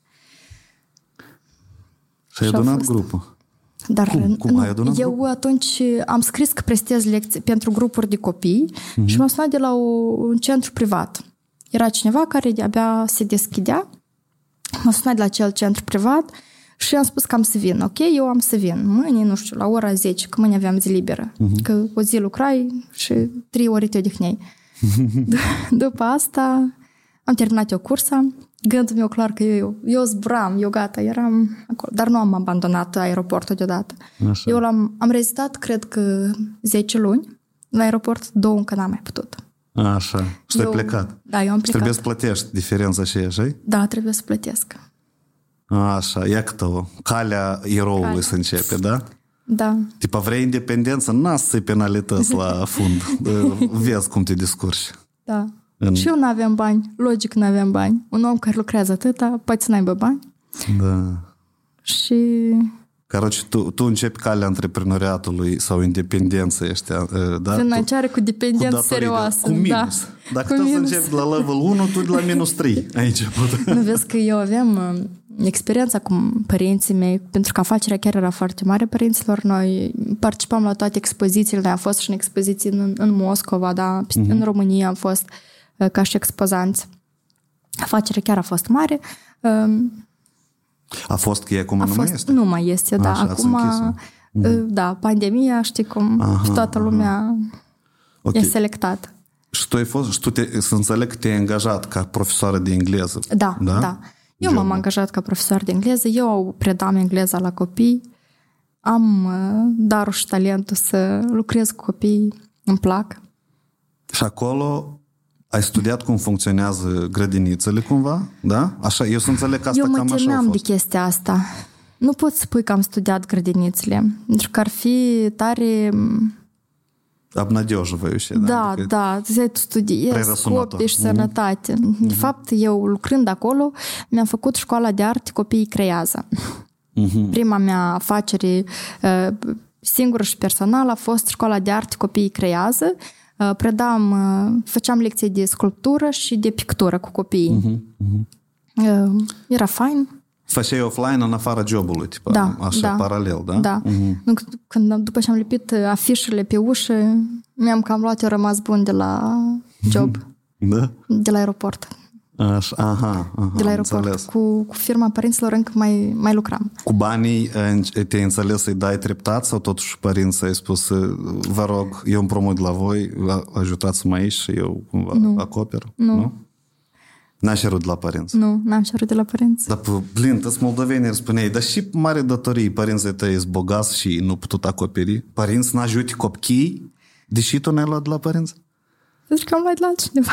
Și ai adunat grupul? Dar cum, cum nu, ai adunat eu grupul? atunci am scris că prestez lecții pentru grupuri de copii uh-huh. și m-am sunat de la o, un centru privat. Era cineva care abia se deschidea, m-a sunat de la acel centru privat și am spus că am să vin. Ok, eu am să vin. Mâine, nu știu, la ora zece, că mâine aveam zi liberă. Uh-huh. Că o zi lucrai și trei ore te odihneai. D- după asta am terminat eu cursa. Gândul meu clar că eu, eu zburam, eu gata, eram acolo. Dar nu am abandonat aeroportul deodată. Așa. Eu l-am, am rezidat, cred că zece luni la aeroport, două încă n-am mai putut. Așa. Și eu, ai plecat. Da, eu am plecat. Și trebuie să plătești diferența și așa? Da, trebuie să plătesc. Așa, ia câtă calea eroului Calea. să începe, da? Da. Tipa, vrei independență? N-a să-i penalități la fund. Vezi cum te descurci. Da. În... Și eu n-aveam bani. Logic n-aveam bani. Un om care lucrează atâta, poate să n-aibă bani. Da. Și... Caroci, tu, tu începi calea antreprenoriatului sau independență ăștia, da? Financiară cu dependență serioasă. Cu minus. Da. Dacă tu să începi la level unu, tu de la minus trei ai început. Nu vezi că eu aveam experiența cu părinții mei, pentru că afacerea chiar era foarte mare părinților. Noi participam la toate expozițiile, am fost și în expoziții în, în Moscova, da? Uh-huh. În România am fost ca și expozanți. Afacerea chiar a fost mare. A fost că e acum a nu fost, mai este? Nu mai este, da. Așa, acum, da, pandemia, știi cum, aha, și toată lumea okay. e selectată. Și tu ai fost, și tu te, să înțeleg că te-ai angajat ca profesoară de engleză. Da, da. da. Eu m-am angajat ca profesor de engleză, eu predam engleza la copii, am darul și talentul să lucrez cu copii, îmi plac. Și acolo ai studiat cum funcționează grădinițele cumva? Da? Așa, eu să înțeleg că asta eu cam așa a fost. Eu mă temeam de chestia asta. Nu pot spui că am studiat grădinițele, pentru că ar fi tare Обнадеживающее, da? Adică Da, da. Tu studiezi copii și sănătate. Mm-hmm. De fapt, eu lucrând acolo, mi-am făcut școala de arte Copiii Creează. Mm-hmm. Prima mea afacere singură și personală a fost școala de arte Copiii Creează. Predam, făceam lecții de sculptură și de pictură cu copiii. Mm-hmm. Era fain. Făceai offline în afara jobului, tipa, da, așa, da, paralel, da? Da. Mm-hmm. Când, după ce am lipit afișele pe ușă, mi-am cam luat, eu rămas bun de la job. Da? De la aeroport. Așa, aha, aha, de la aeroport. Cu, cu firma părinților încă mai, mai lucram. Cu banii te-ai înțeles să-i dai treptat sau totuși părinții ai spus, vă rog, eu împrumut la voi, ajutați-mă aici și eu cumva nu. acoper? Nu. Nu? N-ai cerut de la părinți? Nu, n-am cerut de la părinți. Dar, blin, tăți moldovenii îmi spuneai, dar și mare datorii, părinții tăi sunt bogați și nu putut acoperi. Părinți n-ajuti copiii, deși tu n-ai luat de la părinți? Pentru că am luat de la altcineva.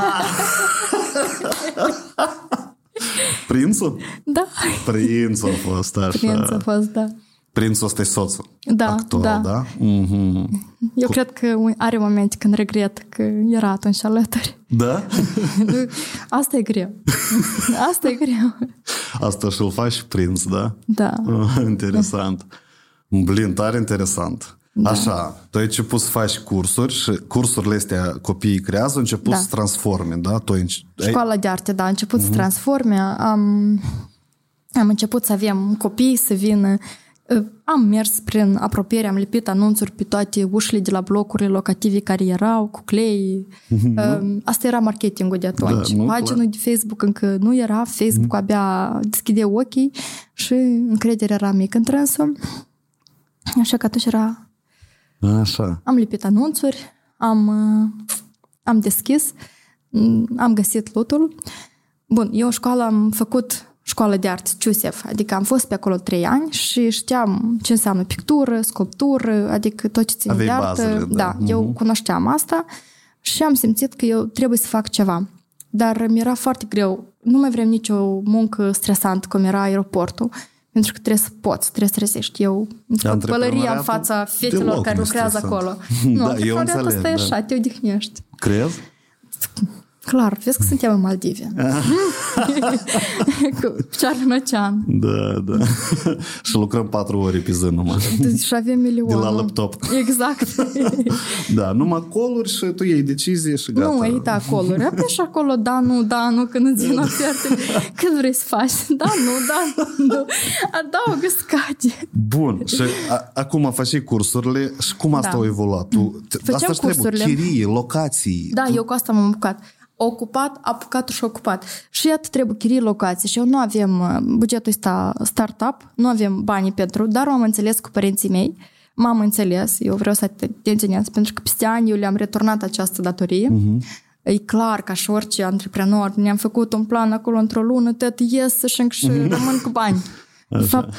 Prințul? Da. Prințul a fost, așa. Prințul a fost, da. Prințul ăsta e soțul. Da, actual, da. da? Mm-hmm. Eu Cu... cred că are momente când regret că era atunci alături. Da? Asta e greu. Asta e greu. Asta și-l faci prinț, da? Da. Interesant. Blin, tare interesant. Da. Așa, tu ai început să faci cursuri și cursurile astea Copiii Creează au început da. să transforme, da? Tu ai... Școala de arte, da, a început mm-hmm. să transforme. Am, am început să avem copii să vină. Am mers prin apropiere, am lipit anunțuri pe toate ușile de la blocurile locative care erau, cu clei. Mm-hmm. Asta era marketingul de atunci. Da, paginul de Facebook încă nu era, Facebook mm-hmm. abia deschidea ochii și încrederea era mică în trânsul. Așa că atunci era... Așa. Am lipit anunțuri, am, am deschis, am găsit lotul. Bun, eu școală am făcut școală de arte Ciusef, adică am fost pe acolo trei ani și știam ce înseamnă pictură, sculptură, adică tot ce ține de artă. Bazele, da, da uh-huh. eu cunoșteam asta și am simțit că eu trebuie să fac ceva. Dar mi-era foarte greu. Nu mai vrem nicio muncă stresantă cum era aeroportul, pentru că trebuie să poți, trebuie să trezești. Eu îmi fac pălăria în fața fetelor care lucrează acolo. Nu, da, eu înțeleg. Stai așa, da. Te odihnești. Crezi? Clar, vezi că suntem în Maldive. Cu picioarele în ocean. Da, da. Și lucrăm patru ore pe zi numai. Și avem milioane. De la laptop. Exact. Da, numai coluri și tu iei decizie și gata. Nu, ei da, coluri. Apeși acolo, da, nu, da, nu, când îți vin oferte. Cât vrei să faci? Da, nu, da, nu. Adaugă, scade. Bun. Și a, acum faci cursurile și cum asta da. a evoluat? Tu, Făceam asta trebuie, chirii, locații. Da, tu... eu cu asta m-am bucat. Ocupat, apucat și ocupat. Și iată trebuie chirii locații. Și eu nu avem bugetul ăsta startup, nu avem banii pentru, dar am înțeles cu părinții mei, m-am înțeles, eu vreau să te atenționez, pentru că peste ani eu le-am returnat această datorie. Uh-huh. E clar, ca și orice antreprenor, ne-am făcut un plan acolo într-o lună, tot ies și încă și rămân cu bani. Așa. De fapt...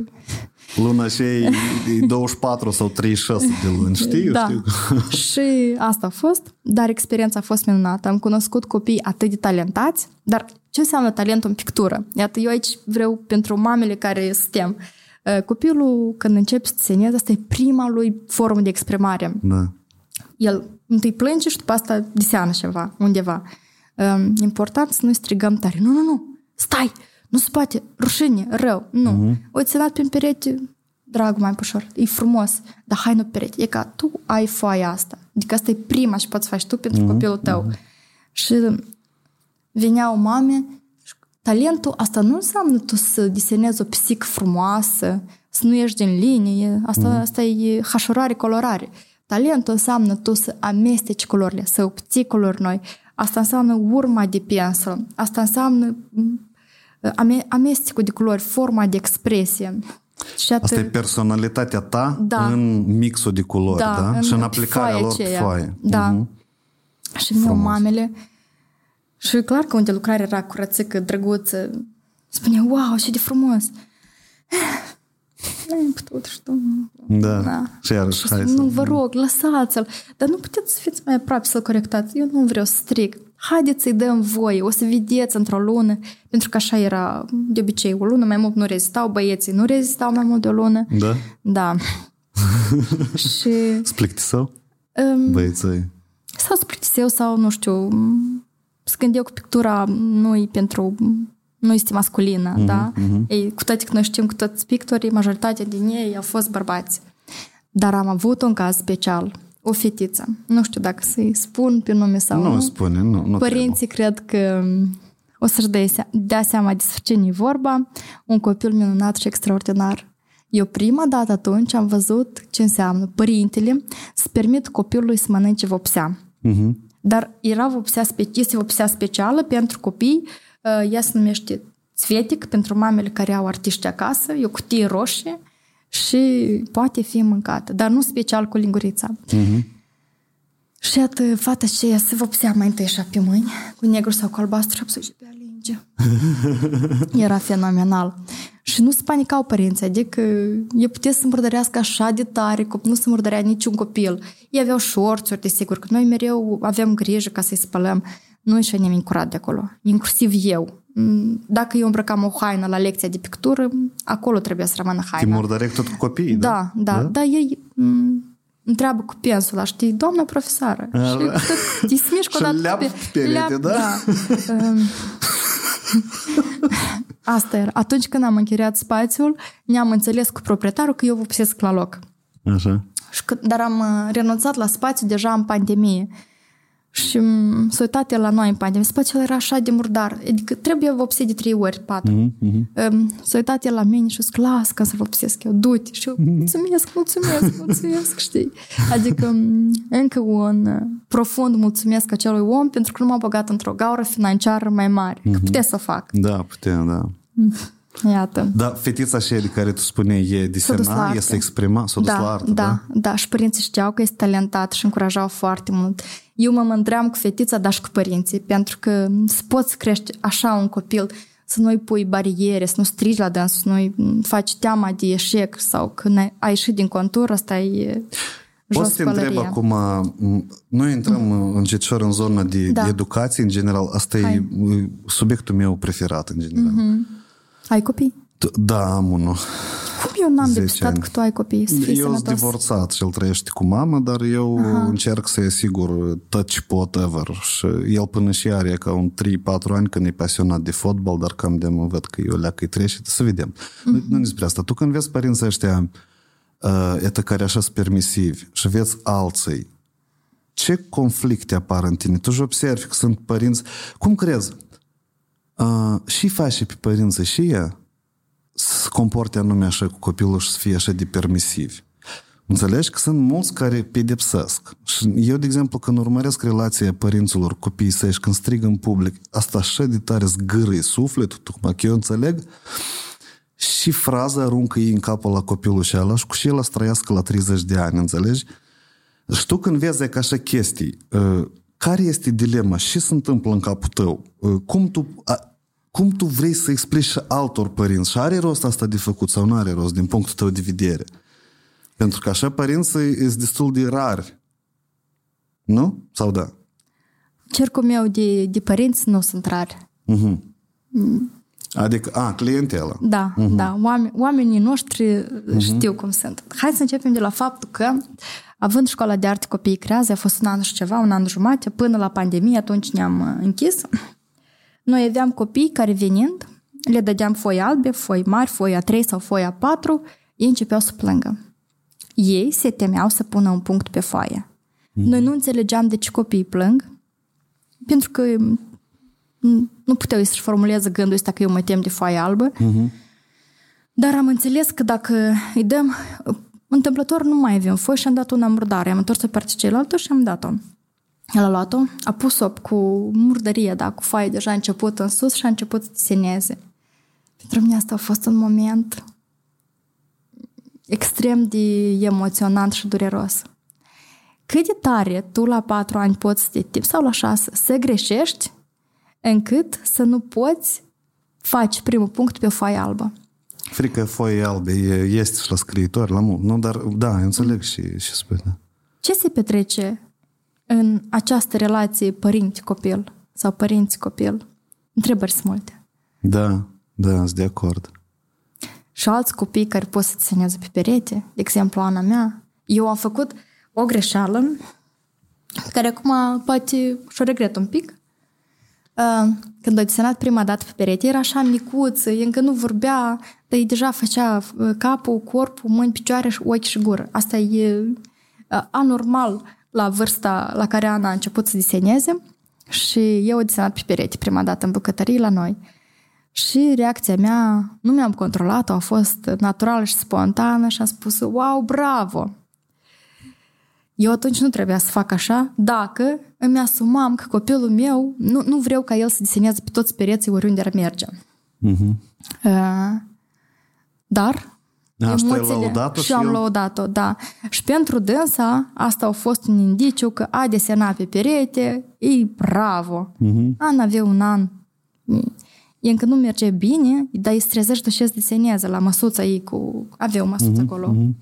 Luna și e douăzeci și patru sau treizeci și șase de luni, știi? Da. Știu. Și asta a fost, dar experiența a fost minunată. Am cunoscut copii atât de talentați, dar ce înseamnă talentul în pictură? Iată, eu aici vreau pentru mamele care suntem. Copilul, când începe să deseneze, asta e prima lui formă de exprimare. Da. El întâi plânge și după asta deseană ceva, undeva. Important să nu strigăm tare. Nu, nu, nu, stai! Nu se poate, rușine, rău, nu. Uh-huh. Uite, ținat pe perete, dragul mai ușor, e frumos, dar hai nu pe perete. E ca tu ai foaia asta. Adică asta e prima și poți faci tu pentru uh-huh. copilul tău. Uh-huh. Și veneau mame, talentul asta nu înseamnă tu să desenezi o pisică frumoasă, să nu ieși din linie, asta, uh-huh. asta e hașurare, colorare. Talentul înseamnă tu să amesteci culorile, să obții culori noi. Asta înseamnă urma de pensă, asta înseamnă amestecul de culori, forma de expresie. Și atât... Asta e personalitatea ta da. în mixul de culori, da? da? În și în aplicarea lor pe foaie. Da. Uh-huh. Și mi-au mamele. Și clar că unde lucrarea era curățică, drăguță, spunea, wow, ce de frumos. Nu am putut, știu. Da. da. Și iarăși, și hai să... Nu, vă rog, lăsați-l. Dar nu puteți să fiți mai aproape să-l corectați. Eu nu vreau să stric. Haideți să-i dăm voie, o să vedeți într-o lună, pentru că așa era de obicei, o lună mai mult nu rezistau, băieții nu rezistau mai mult de o lună. Da? Da. Și... Splictisau? Um, băieței. Sau să plictiseu sau, nu știu, să gândeu că pictura nu-i pentru... nu este masculină, mm-hmm, da? Mm-hmm. Ei, cu toate că noi știm că toți pictorii, majoritatea din ei au fost bărbați. Dar am avut un caz special, o fetiță. Nu știu dacă să-i spun pe nume sau nu. Nu spune, nu, nu Părinții trebuie. cred că o să-și dea, se- dea seama despre cine e vorba. Un copil minunat și extraordinar. Eu prima dată atunci am văzut ce înseamnă părintele să permit copilului să mănânce vopsea. Mm-hmm. Dar era vopsea, spe- este vopsea specială pentru copii. Ea se numește Țvetic, pentru mamele care au artiști acasă. E o cutie roșie și poate fi mâncată, dar nu special cu lingurița. Mm-hmm. Și iată, fata aceea se vopsea mai întâi așa pe mâini, cu negru sau cu albastru, și apoi se pe alinge. Era fenomenal. Și nu se panicau părinții, adică ei putea să murdărească așa de tare, că nu se murdărea niciun copil. Ei aveau șorțuri, desigur, că noi mereu aveam grijă ca să-i spălăm. Nu ieșea nimeni curat de acolo, inclusiv eu. Dacă eu îmbrăcam o haină la lecția de pictură, acolo trebuia să rămână haina. Te murdărec tot cu copiii, da? Da, da, da, dar ei m- întreabă cu pensul ăla, știi, doamna profesoară. A, și tot, îi smișcă și odată leap pe perete, leap, da? da. Um, Asta era. Atunci când am închiriat spațiul, ne-am înțeles cu proprietarul că eu vopsesc la loc. Așa. Și că, dar am renunțat la spațiu deja în pandemie. Și s-a uitat el la noi în pandemie. Spațiul era așa de murdar. Adică trebuie vopsit de trei ori, patru. Mm-hmm. S-a uitat el la mine și zic, las că să vopsesc eu, du-te. Și eu, mulțumesc, mulțumesc, mulțumesc, știi? Adică încă un profund mulțumesc acelui om pentru că nu m-a băgat într-o gaură financiară mai mare. Că putea să o fac. Da, putea, da. Iată. Da, fetița aceea de care tu spuneai e disena, e să exprima, s-o dus da, la artă, da, da? Da, și părinții știau că este talentat și încurajau foarte mult. Eu mă mândream cu fetița, dar și cu părinții, pentru că să poți crește așa un copil, să nu-i pui bariere, să nu strigi la dânsul, să nu-i faci teama de eșec sau că ai ieșit din contur, asta e jos Poți să te întreb acum, noi intrăm încetșor în zona de, da. de educație, în general, asta Hai. e subiectul meu preferat, în general. Mm-hmm. Ai copii? Da, am unul. Cum eu n-am depistat că tu ai copii? Eu sunt divorțat și el trăiește cu mama, dar eu Aha. încerc să-i asigur tot ce pot ever. Și el până și are ca un trei patru ani când e pasionat de fotbal, dar cam de mă văd că eu leacă-i trece, să vedem. Mm-hmm. Nu despre asta. Tu când vezi părinții ăștia uh, eta care așa sunt permisivi și vezi alții, ce conflicte apar în tine? Tu și observi că sunt părinți... Cum crezi? Uh, și face pe părinții și ea să comporte anume așa cu copilul și să fie așa de permisivi. Înțelegi? Că sunt mulți care pedepsesc. Și eu, de exemplu, când urmăresc relația părinților, copiii săi și când strigă în public, asta așa de tare zgârâie sufletul, tocmai că eu înțeleg și fraza aruncă ei în capul la copilul și ăla și cu și el să trăiască la treizeci de ani, înțelegi? Și tu când vezi ca așa chestii, care este dilema? Ce se întâmplă în capul tău? Cum tu... Cum tu vrei să explici și altor părinți? Și are rost asta de făcut sau nu are rost din punctul tău de vedere? Pentru că așa părinții sunt destul de rari. Nu? Sau da? Cercul meu de, de părinți nu sunt rari. Uh-huh. Mm. Adică, a, clientela. Da, uh-huh. da. Oameni, oamenii noștri uh-huh. știu cum sunt. Hai să începem de la faptul că, având școala de arte Copiii Creează, a fost un an și ceva, un an jumate, până la pandemie, atunci ne-am închis. Noi aveam copii care venind, le dădeam foi albe, foi mari, foi a trei sau foi a patru, ei începeau să plângă. Ei se temeau să pună un punct pe foaie. Mm. Noi nu înțelegeam de ce copiii plâng, pentru că nu puteau să-și formuleze gândul ăsta că eu mă tem de foaie albă, mm-hmm. dar am înțeles că dacă îi dăm, întâmplător nu mai avem foi și am dat una murdare. Am întors-o pe partea cealaltă și am dat-o. El a luat-o, a pus-o cu murdărie, da, cu foaie deja a început în sus și a început să deseneze. Pentru mine asta a fost un moment extrem de emoționant și dureros. Cât de tare tu la patru ani poți să te tipi, sau la șase, să greșești încât să nu poți face primul punct pe foaie albă. Frică foaie albe este și la scriitori, la mult, nu? Dar da, înțeleg și, și spui, da. Ce se petrece în această relație părinte-copil sau părinți-copil? Întrebări sunt multe. Da, da, sunt de acord. Și alți copii care pot să deseneze pe perete, de exemplu Ana mea, eu am făcut o greșeală care acum poate și-o regret un pic. Uh, când a desenat prima dată pe perete, era așa micuță, încă nu vorbea, dar ei deja făcea capul, corpul, mâini, picioare, ochi și gură. Asta e uh, anormal la vârsta la care Ana a început să deseneze și eu am desenat pe perete prima dată în bucătărie la noi. Și reacția mea, nu mi-am controlat-o, a fost naturală și spontană și am spus, wow, bravo! Eu atunci nu trebuia să fac așa dacă îmi asumam că copilul meu, nu, nu vreau ca el să deseneze pe toți pereții oriunde ar merge. Uh-huh. Uh, dar asta emoțiile, și am eu... lăudat-o, da. Și pentru dânsa, asta a fost un indiciu că a desenat pe perete, e bravo. Uh-huh. Ana avea un an, încă nu merge bine, dar îi strezește și să deseneze la măsuța ei cu... Avea o măsuță uh-huh. acolo. Uh-huh.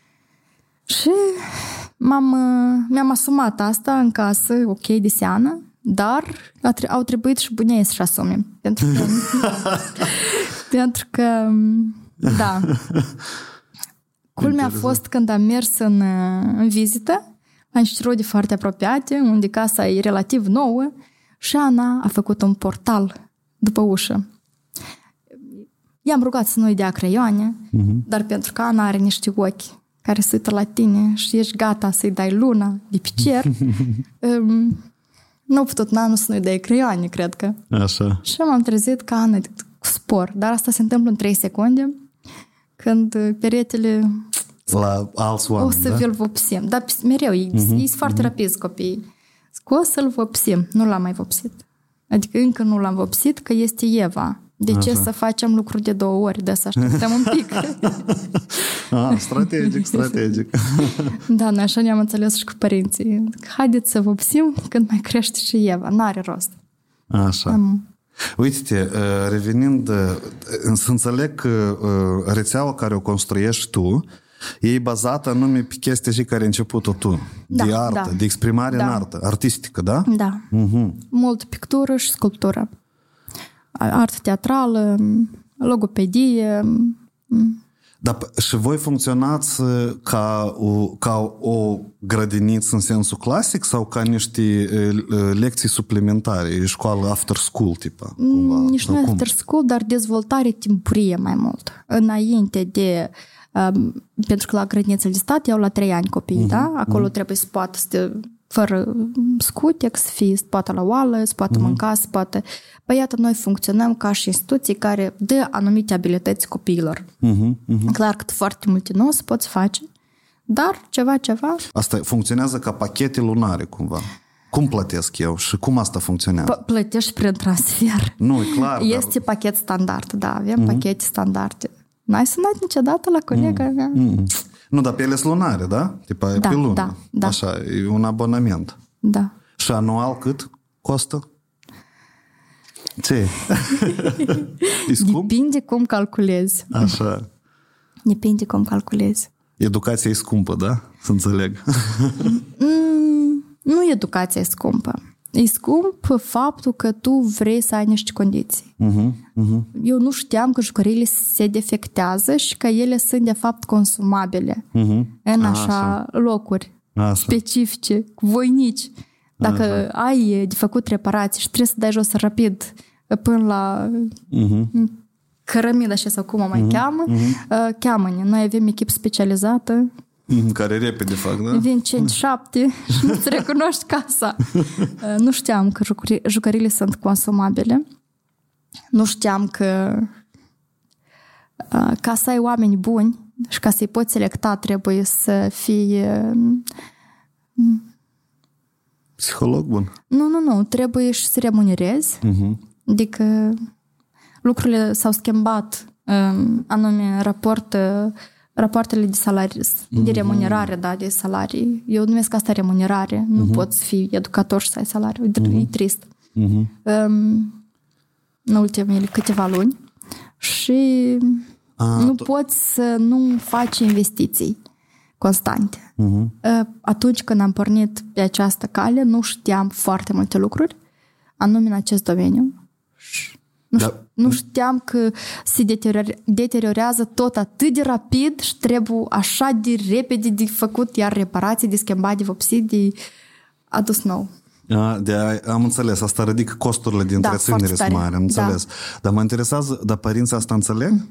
Și m-am, mi-am asumat asta în casă, ok, deseană, dar au trebuit și bunei să-și asume. Pentru că, pentru că da. Culmea a fost când am mers în, în vizită la niște rude foarte apropiate, unde casa e relativ nouă și Ana a făcut un portal după ușă. I-am rugat să nu-i dea creioane, uh-huh. dar pentru că Ana are niște ochi care se uită la tine și ești gata să-i dai luna de pe cer, um, nu a putut Nanu să nu-i dai creioane, cred că. Așa. Și m-am trezit ca Ana cu spor. Dar asta se întâmplă în trei secunde, când peretele la alți oameni, o să da? vi-l vopsim. Dar mereu, ei uh-huh. sunt foarte uh-huh. rapizi copiii. O să-l vopsim. Nu l-am mai vopsit. Adică încă nu l-am vopsit, că este Eva. De ce Așa. Să facem lucruri de două ori? De să așteptăm un pic. Ah, strategic, strategic. Da, noi așa ne-am înțeles și cu părinții. Haideți să vopsim când mai crește și Eva. N-are rost. Așa. Um. Uite-te, revenind, să înțeleg că rețeaua care o construiești tu e bazată anume pe chestia și care ai început-o tu. Da, de artă, da. De exprimare da. În artă. Artistică, da? Da. Uh-huh. Mult pictură și sculptură. Artă teatrală, logopedie. Dar și voi funcționați ca o, ca o grădiniță în sensul clasic sau ca niște lecții suplimentare, școală after school, tipa? Cumva, nici nu after school, dar dezvoltare timpurie mai mult. Înainte de... Um, pentru că la grădinițele de stat iau la trei ani copiii, uh-huh, da? Acolo uh-huh. trebuie să poată să fără scutec, să fie, să poată la oală, să poată uh-huh. mânca, să poată... Păi iată, noi funcționăm ca și instituții care dă anumite abilități copiilor. Uh-huh, uh-huh. Clar că foarte multe nu o să poți face, dar ceva, ceva... Asta funcționează ca pachete lunare, cumva. Cum plătesc eu și cum asta funcționează? P- plătești prin transfer. Nu, e clar. Este dar... pachet standard, da, avem uh-huh. pachete standarde. N-ai sunat niciodată la colega mm. mea? Mm. Nu, dar pe ele lunare, da? Tipa da, pe lună. Da, da. Așa, e un abonament. Da. Și anual cât costă? Ce? Depinde cum calculezi. Așa. Depinde cum calculezi. Educația e scumpă, da? Să înțeleg. mm, nu educația e scumpă. E scump faptul că tu vrei să ai niște condiții. Uh-huh, uh-huh. Eu nu știam că jucăriile se defectează și că ele sunt de fapt consumabile uh-huh. în așa, așa locuri așa. Specifice, cu voinici. Dacă așa. Ai de făcut reparații și trebuie să dai jos rapid până la uh-huh. cărămidă așa sau cum o mai uh-huh. cheamă, uh-huh. cheamă-ne. Noi avem echipă specializată care repede fac, da? Vin cinci șapte și nu-ți recunoști casa. Nu știam că jucăriile sunt consumabile. Nu știam că ca să ai oameni buni și ca să-i poți selecta trebuie să fie... Psiholog bun? Nu, nu, nu. Trebuie și să remunerezi. Uh-huh. Adică lucrurile s-au schimbat anume raport... rapoartele de salarii, de remunerare, mm-hmm. da, de salarii. Eu numesc asta remunerare. Mm-hmm. Nu poți să fii educator și să ai salariu. Mm-hmm. E trist. Mm-hmm. Um, în ultimele câteva luni. Și A, nu to- poți să nu faci investiții constante. Mm-hmm. Atunci când am pornit pe această cale, nu știam foarte multe lucruri, anume în acest domeniu. Nu, da. Nu știam că se deteriorează tot atât de rapid și trebuie așa de repede de făcut iar reparații, de schimbat, de vopsit, de... adus nou. A, de a, am înțeles, asta ridică costurile de întreținere da, mari, am înțeles. Da. Dar mă interesează, dar părinții asta înțeleg?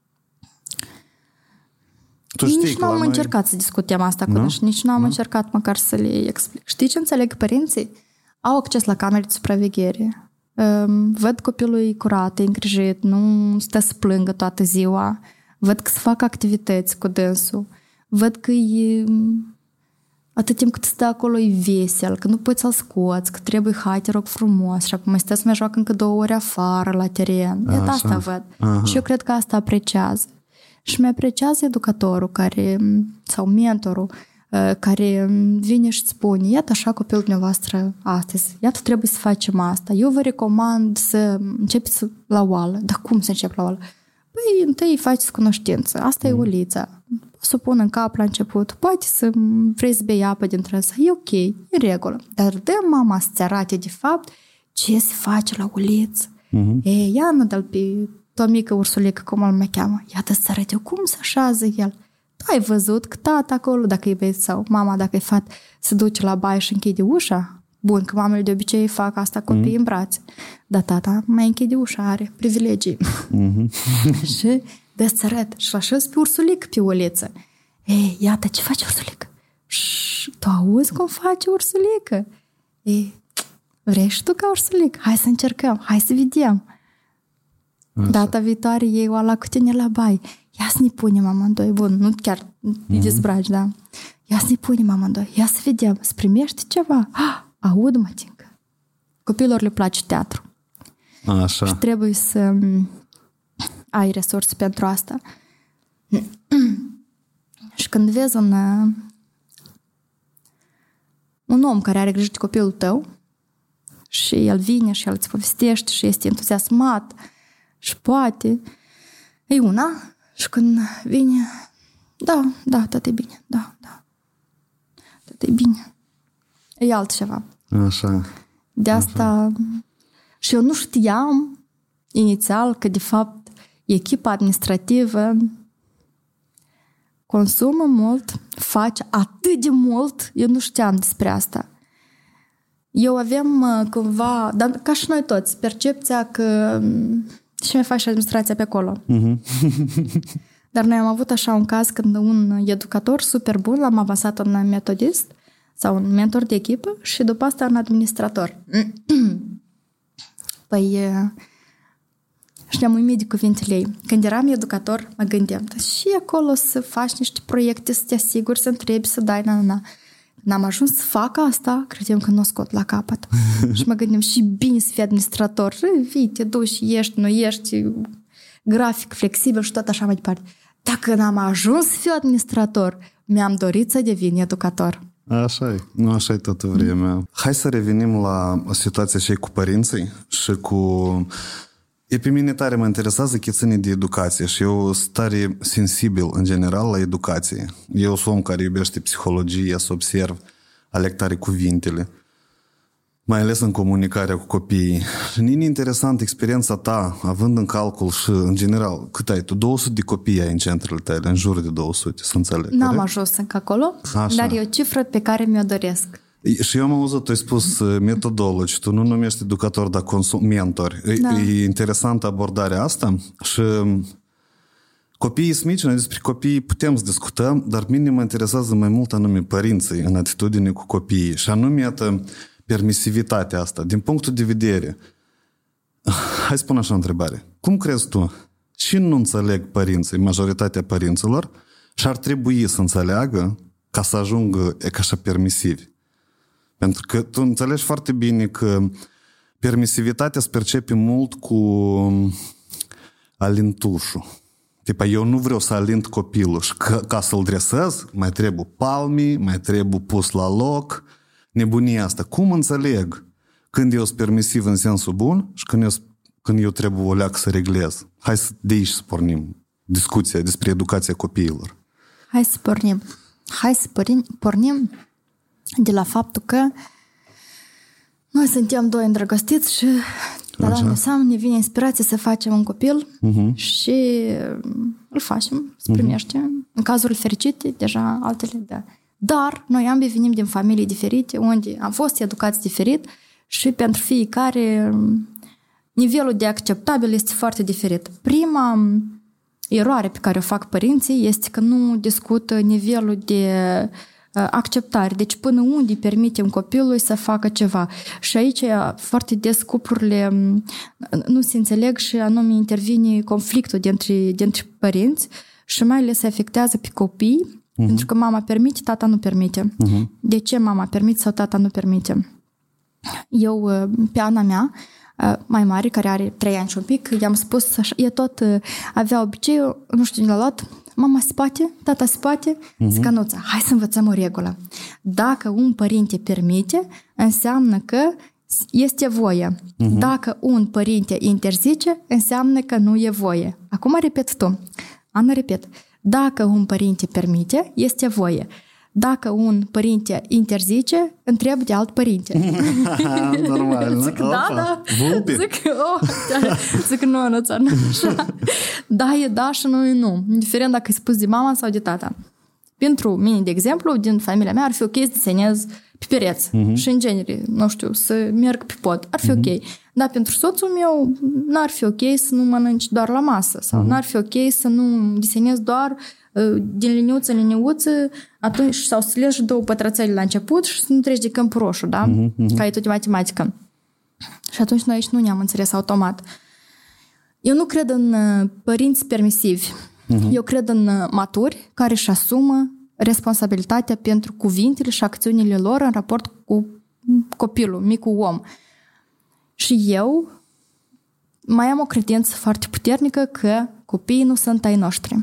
Tu știi nici nu am noi... încercat să discutăm asta cu ei, nici nu am nu? încercat măcar să le explic. Știi ce înțeleg? Părinții au acces la camere de supraveghere. Văd copilul e curat, e îngrijit, nu stă să plângă toată ziua. Văd că se fac activități cu dânsul. Văd că e... atât timp cât stă acolo e vesel, că nu poți să-l scoți, că trebuie, hai, te rog frumos, și acum mai stă să mai joacă încă două ore afară la teren. E asta văd. Aha. Și eu cred că asta apreciază. Și mi apreciază educatorul care, sau mentorul care vine și spune, iată așa copilul dumneavoastră astăzi, iată trebuie să facem asta. Eu vă recomand să începeți la oală. Dar cum să încep la oală? Păi, întâi faceți cunoștință. Asta mm. e ulița. Să o pun în cap la început. Poate să vrei să bei apă dintre ăsta. E ok, e în regulă. Dar dă mama să-ți arate de fapt ce se face la uliță. Mm-hmm. E, ia nu-dă-l pe tua mică ursulică, cum îl mai cheamă. Iată să arate cum se așează el. Tu ai văzut că tata acolo, dacă e băieț sau mama, dacă e fat, se duce la baie și închide ușa. Bun, că mamele de obicei fac asta copiii mm. în brațe. Dar tata mai închide ușa, are privilegii. Mm-hmm. Și de-ți arăt și l-așez pe ursulic pe uliță. Ei, iată, ce face ursulică? Și tu auzi cum face ursulică? Ei, vrei și tu ca ursulic? Hai să încercăm, hai să vedem. Așa. Data viitoare ei o ala cu tine la baie. Ia să ne punem amândoi. Bun, nu chiar mm-hmm. dezbraci, da? Ia să ne punem amândoi. Ia să vedem, să primești ceva. Ah, aud, mătincă. Copilor le place teatru. Așa. Și trebuie să ai resurse pentru asta. Și când vezi un, un om care are grijă de copilul tău și el vine și el îți povestește și este entuziasmat și poate, e una. Și când vine, da, da, tot e bine, da, da, tot e bine. E altceva. Așa. De asta... Așa. Și eu nu știam inițial că, de fapt, echipa administrativă consumă mult, face atât de mult, eu nu știam despre asta. Eu aveam cumva, dar ca și noi toți, percepția că și mai faci administrația pe acolo. Uh-huh. Dar noi am avut așa un caz când un educator super bun, l-am avansat un metodist sau un mentor de echipă și după asta un administrator. Păi și ne-am uimit de cuvintele ei. Când eram educator, mă gândeam, și acolo să faci niște proiecte, să te asiguri, să întrebi, să dai, na, na, na. N-am ajuns să fac asta, credem că nu o scot la capăt. Și mă gândim, și bine să fii administrator, vii, te duci, ești, nu ești, grafic flexibil și tot așa mai departe. Dacă n-am ajuns să fiu administrator, mi-am dorit să devin educator. Așa e, nu așa e toată vremea. Hai să revenim la situația și cu părinții și cu... E pe mine tare mă interesează că ține de educație și eu sunt tare sensibil în general la educație. Eu sunt om care iubește psihologia, să observ, aleg tare cuvintele, mai ales în comunicarea cu copiii. Și e interesant experiența ta, având în calcul și în general, cât ai tu? două sute de copii ai în centrele tale, în jur de două sute, să înțeleg. N-am corect? Ajuns încă acolo, așa. Dar e o cifră pe care mi-o doresc. Și eu am auzit, tu ai spus metodologi, tu nu numești educator, dar consum, mentor. Da. E interesantă abordarea asta și copiii sunt mici, noi despre copii putem să discutăm, dar mine mă interesează mai mult anume părinții în atitudine cu copiii și anume iată permisivitatea asta. Din punctul de vedere, hai să spun așa o întrebare. Cum crezi tu? Și nu înțeleg părinții, majoritatea părinților și ar trebui să înțeleagă ca să ajungă e ca așa permisivi. Pentru că tu înțelegi foarte bine că permisivitatea se percepe mult cu alintușul. Tipa, eu nu vreau să alint copilul și ca, ca să-l dresez, mai trebuie palmii, mai trebuie pus la loc. Nebunia asta. Cum înțeleg când eu sunt permisiv în sensul bun și când eu, când eu trebuie o leac să reglez? Hai să de aici să pornim discuția despre educația copiilor. Hai să pornim. Hai să pornim, pornim de la faptul că noi suntem doi îndrăgostiți și de la seama ne vine inspirație să facem un copil uh-huh. și îl facem, se primește. Uh-huh. În cazurile fericite, deja altele, da. Dar noi ambii venim din familii diferite, unde am fost educați diferit și pentru fiecare nivelul de acceptabil este foarte diferit. Prima eroare pe care o fac părinții este că nu discută nivelul de acceptare. Deci până unde permitem copilului să facă ceva. Și aici foarte des cuplurile nu se înțeleg și anume intervine conflictul dintre, dintre părinți și mai ales se afectează pe copii, uh-huh. pentru că mama permite, tata nu permite. Uh-huh. De ce mama permite sau tata nu permite? Eu, pe Ana mea, mai mare, care are trei ani și un pic, i-am spus așa, e tot avea obiceiul, nu știu ce l-a luat, mama spate, tata spate, uh-huh. Scanuța, hai să învățăm o regulă. Dacă un părinte permite, înseamnă că este voie. Uh-huh. Dacă un părinte interzice, înseamnă că nu e voie. Acum repet tu. Ana, repet. Dacă un părinte permite, este voie. Dacă un părinte interzice, întreb de alt părinte. Normal, nu? Zic, da, da. Zic, oh, zic, nu, nu, țară, așa. Da, e da și nu e nu. Indiferent dacă e spus de mama sau de tata. Pentru mine, de exemplu, din familia mea, ar fi ok să desenez pe pereți. Uh-huh. Și, în genere, nu știu, să merg pe pod. Ar fi uh-huh. ok. Dar pentru soțul meu, n-ar fi ok să nu mănânci doar la masă. Sau uh-huh. n-ar fi ok să nu desenez doar din liniuță în liniuță, atunci, sau să legi două pătrățele la început și să nu treci de câmpul roșu, da? Uh-huh, uh-huh. Ca e tot de matematică. Și atunci noi aici nu ne-am înțeles automat. Eu nu cred în părinți permisivi. Uh-huh. Eu cred în maturi care își asumă responsabilitatea pentru cuvintele și acțiunile lor în raport cu copilul, micul om. Și eu mai am o credință foarte puternică că copiii nu sunt ai noștri.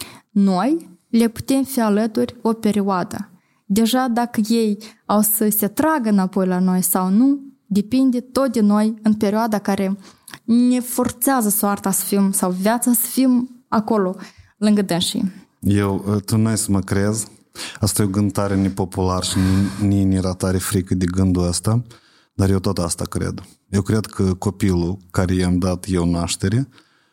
Noi le putem fi alături o perioadă. Deja dacă ei au să se tragă înapoi la noi sau nu, depinde tot de noi în perioada care ne forțează soarta să fim sau viața să fim acolo, lângă dânsii. Eu, tu n-ai să mă crezi, asta e o gând tare nepopular și ni era tare frică de gândul ăsta, dar eu tot asta cred. Eu cred că copilul care i-am dat eu naștere,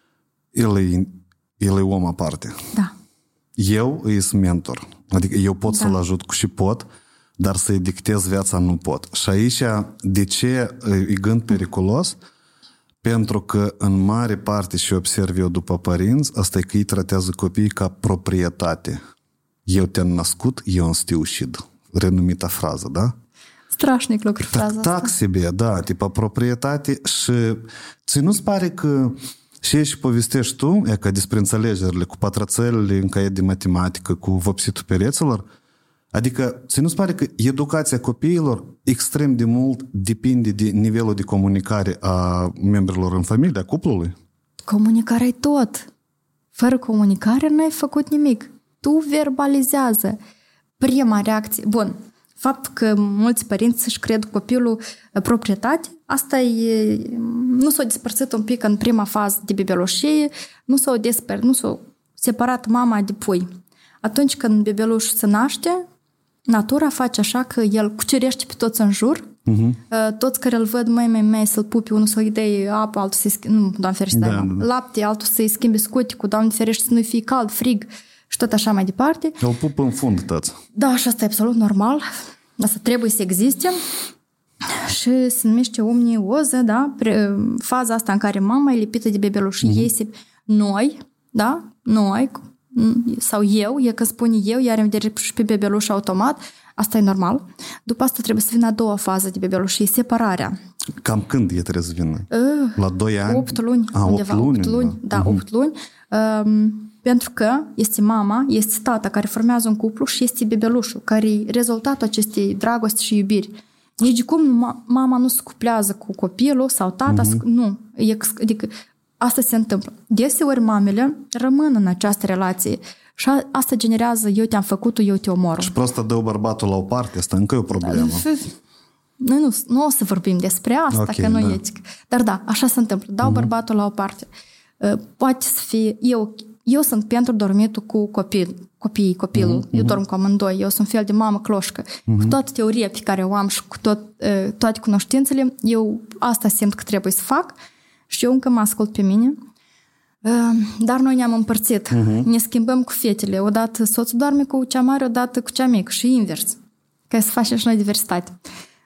el e, el e om aparte. Da. Eu îi sunt mentor. Adică eu pot da. să-l ajut cu și pot, dar să-i dictez viața nu pot. Și aici, de ce e gând periculos? Pentru că în mare parte și observ eu după părinți, asta e că ei tratează copiii ca proprietate. Eu te-am născut, eu îmi știu șid. Renumita frază, da? Strașnic lucru fraza asta. Tac себе, da, tipa proprietate și ți nu-ți pare că și ești povestești tu, e ca despre înțelegerile cu pătrățelele în caiet de matematică, cu vopsitul pereților, adică ți nu-ți pare că educația copiilor extrem de mult depinde de nivelul de comunicare a membrilor în familie, a cuplului? Comunicarea e tot. Fără comunicare n-ai făcut nimic. Tu verbalizează. Prima reacție... Bun, faptul că mulți părinți își cred copilul proprietate, asta e... Nu s-a despărțit un pic în prima fază de bebelușie, nu s-a desper, nu s-a separat mama de pui. Atunci când bebelușul se naște, natura face așa că el cucerește pe toți în jur, uh-huh. toți care îl văd, mai, mai, mai, să-l pupi, unul să-i dea apă, altul să-i schimbe, nu, Doamne ferește, da, da. lapte, altul să-i schimbe scuticul, Doamne ferește, să nu fie cald, frig și tot așa mai departe. Îl pupă în fund, tăți. Da, și asta e absolut normal. Asta trebuie să existe. Și se numește omnioză, da? Faza asta în care mama e lipită de bebeluș și uh-huh. iese noi, da? Noi, sau eu, e că spune eu, iar în vedere și pe bebeluș automat, asta e normal. După asta trebuie să vină a doua fază de bebeluș și separarea. Cam când e trebuie să vină? Uh, La doi ani? opt luni, a, undeva. opt luni, da, da uh-huh. opt luni. Um, pentru că este mama, este tata care formează un cuplu și este bebelușul, care e rezultatul acestei dragoste și iubiri. Nici de cum mama nu se cuplează cu copilul sau tata, uh-huh. nu. Adică asta se întâmplă. Deseori mamele rămân în această relație și asta generează eu te-am făcut, eu te omor. Și prosta dă bărbatul la o parte, asta încă e o problemă. Noi nu, nu o să vorbim despre asta, okay, că nu da. e etic. Dar da, așa se întâmplă. Dau uh-huh. bărbatul la o parte. Poate să fie... Eu, eu sunt pentru dormitul cu copil, copiii, copilul. Uh-huh. Eu dorm cu amândoi. Eu sunt fel de mamă cloșcă. Uh-huh. Cu toată teoria pe care o am și cu tot, toate cunoștințele, eu asta simt că trebuie să fac și eu încă mă ascult pe mine. Dar noi ne-am împărțit. Uh-huh. Ne schimbăm cu fetele. Odată soțul doarme cu cea mare, odată cu cea mică și invers. Ca să facem și noi diversitate.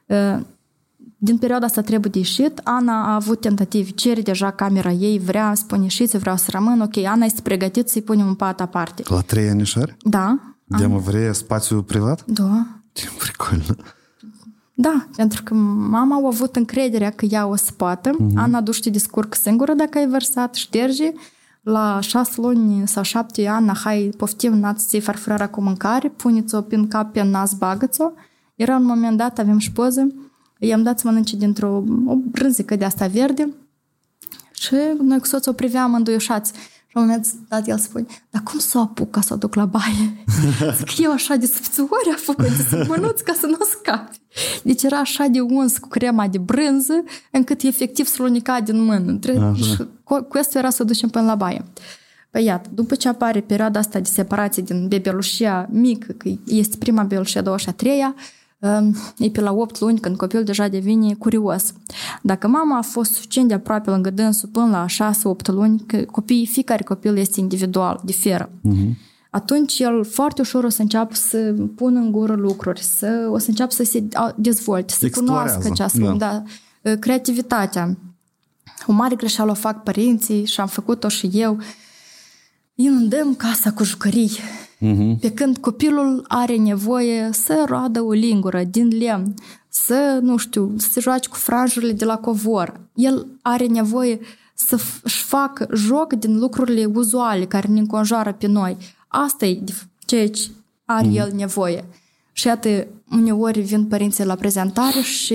Din perioada asta trebuie de ieșit. Ana a avut tentative, cere deja camera ei, vrea, spune ieșiți, vreau să rămân. Ok, Ana este pregătit să-i punem un pat aparte. La trei anișori? Da. De-mă vrea spațiu privat? Da. Ce fricolă. Da, pentru că mama a avut încrederea că ea o să poată. Uh-huh. Ana duște descurc singură dacă ai vărsat, șterge. La șase luni sau șapte ani, hai, poftim, n-ați ții farfurarea cu mâncare, puneți-o prin cap, pe nas, bagăți-o. Era un moment dat, avem și poză, i-am dat să mănânce dintr-o o brânzică de asta verde și noi cu soțul o priveam înduioșați. Și la un moment dat el spune, dar cum să o apuc ca să o duc la baie? Zic, eu așa de subțioare apuc de să mănuț ca să nu scapi. Deci era așa de uns cu crema de brânză, încât efectiv slunica din mână. Și cu asta era să o ducem până la baie. Păi iată, după ce apare perioada asta de separație din bebelușia mică, că este prima bebelușia, a doua și a treia, e pe la opt luni când copilul deja devine curios. Dacă mama a fost suficient de aproape lângă dânsul până la șase opt luni, că copiii, fiecare copil este individual, diferă. Uh-huh. Atunci el foarte ușor o să înceapă să pună în gură lucruri, să, o să înceapă să se dezvolte, să cunoască ce da. Da, creativitatea. O mare greșeală o fac părinții și am făcut-o și eu. Inundăm casa cu jucării. Uh-huh. Pe când copilul are nevoie să roadă o lingură din lemn, să, nu știu, să se joace cu franjurile de la covor. El are nevoie să-și facă joc din lucrurile uzuale care ne înconjoară pe noi. Asta e ceea ce are uh-huh. el nevoie. Și iată, uneori vin părinții la prezentare și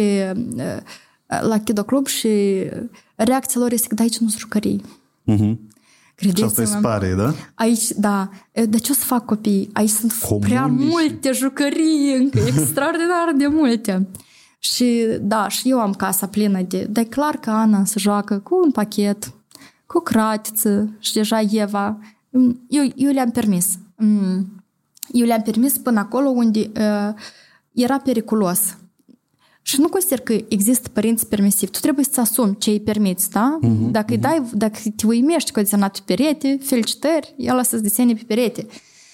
la Kido Club și reacția lor este că de aici nu sunt jucării. Uh-huh. Și asta e spare, da? Aici, da. De ce o să fac copii? Aici sunt Comunici. Prea multe jucării, încă extraordinar de multe. Și da, și eu am casa plină de... Dar e clar că Ana se joacă cu un pachet, cu cratiță și deja Eva. Eu, eu le-am permis. Eu le-am permis până acolo unde uh, era periculos. Și nu consider că există părinți permisivi. Tu trebuie să-ți asumi ce îi permiți, da? Uh-huh, dacă, uh-huh. îi dai, dacă te uimești că a desenat pe perete, felicitări, el o să-ți desene pe perete.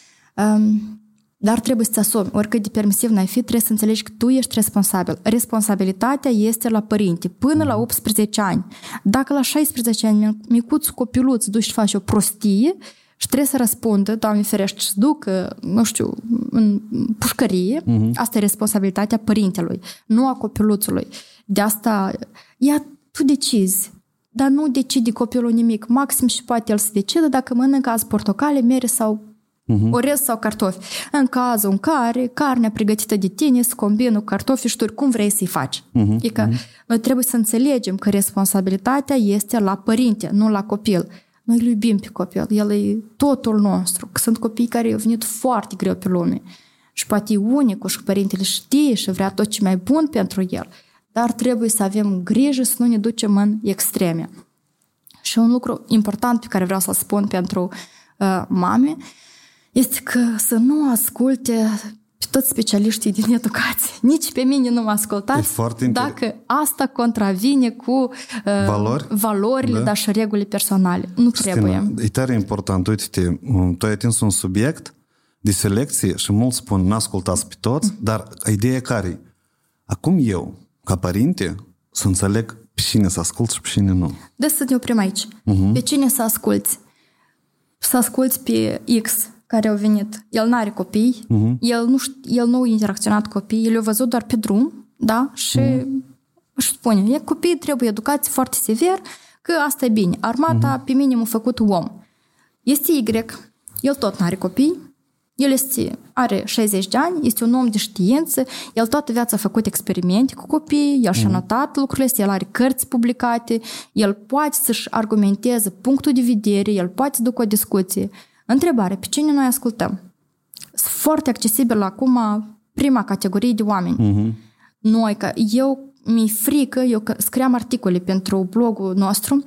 Um, dar trebuie să-ți asumi. Oricât de permisiv n-ai fi, trebuie să înțelegi că tu ești responsabil. Responsabilitatea este la părinte până uh-huh. la optsprezece ani. Dacă la șaisprezece ani micuț copiluț duci și faci o prostie și trebuie să răspundă, Doamne ferește, să ducă, nu știu, în pușcărie, uh-huh. asta e responsabilitatea părintelui, nu a copiluțului. De asta, ia, tu decizi, dar nu decide copilul nimic. Maxim și poate el să decide dacă mănâncă azi portocale, mere sau uh-huh. orez sau cartofi. În cazul în care carnea pregătită de tine se combină cu cartofi și tu cum vrei să-i faci. Uh-huh. Adică uh-huh. noi trebuie să înțelegem că responsabilitatea este la părinte, nu la copil. Noi îl iubim pe copil, el e totul nostru. Sunt copii care au venit foarte greu pe lume și poate e unicul și părintele știe și vrea tot ce mai bun pentru el, dar trebuie să avem grijă să nu ne ducem în extreme. Și un lucru important pe care vreau să-l spun pentru uh, mame este că să nu asculte pe toți specialiștii din educație. Nici pe mine nu mă ascultați dacă asta contravine cu uh, Valori? valorile, da. Dar și regulile personale. Nu Cristina, trebuie. E tare important. Uite-te, tu ai atins un subiect de selecție și mulți spun n-ascultați pe toți, mm. dar ideea care acum eu, ca părinte, să înțeleg pe cine să ascult și pe cine nu. Deci să ne oprim aici. Uh-huh. Pe cine să asculți? Să asculți pe X care au venit. El n-are copii, uh-huh. el, nu știu, el nu a interacționat cu copii, el a văzut doar pe drum, da? Și uh-huh. își spune, e, copiii trebuie educați foarte sever, că asta e bine. Armata, uh-huh. pe mine m-a făcut om. Este Y, el tot n-are copii, el este, are șaizeci de ani, este un om de știință, el toată viața a făcut experimente cu copii, el și-a notat lucrurile astea, el are cărți publicate, el poate să-și argumenteze punctul de vedere, el poate să ducă o discuție. Întrebare, pe cine noi ascultăm? Sunt foarte accesibil acum prima categorie de oameni. Uh-huh. Noi, că eu mi-e frică, eu scriam articole pentru blogul nostru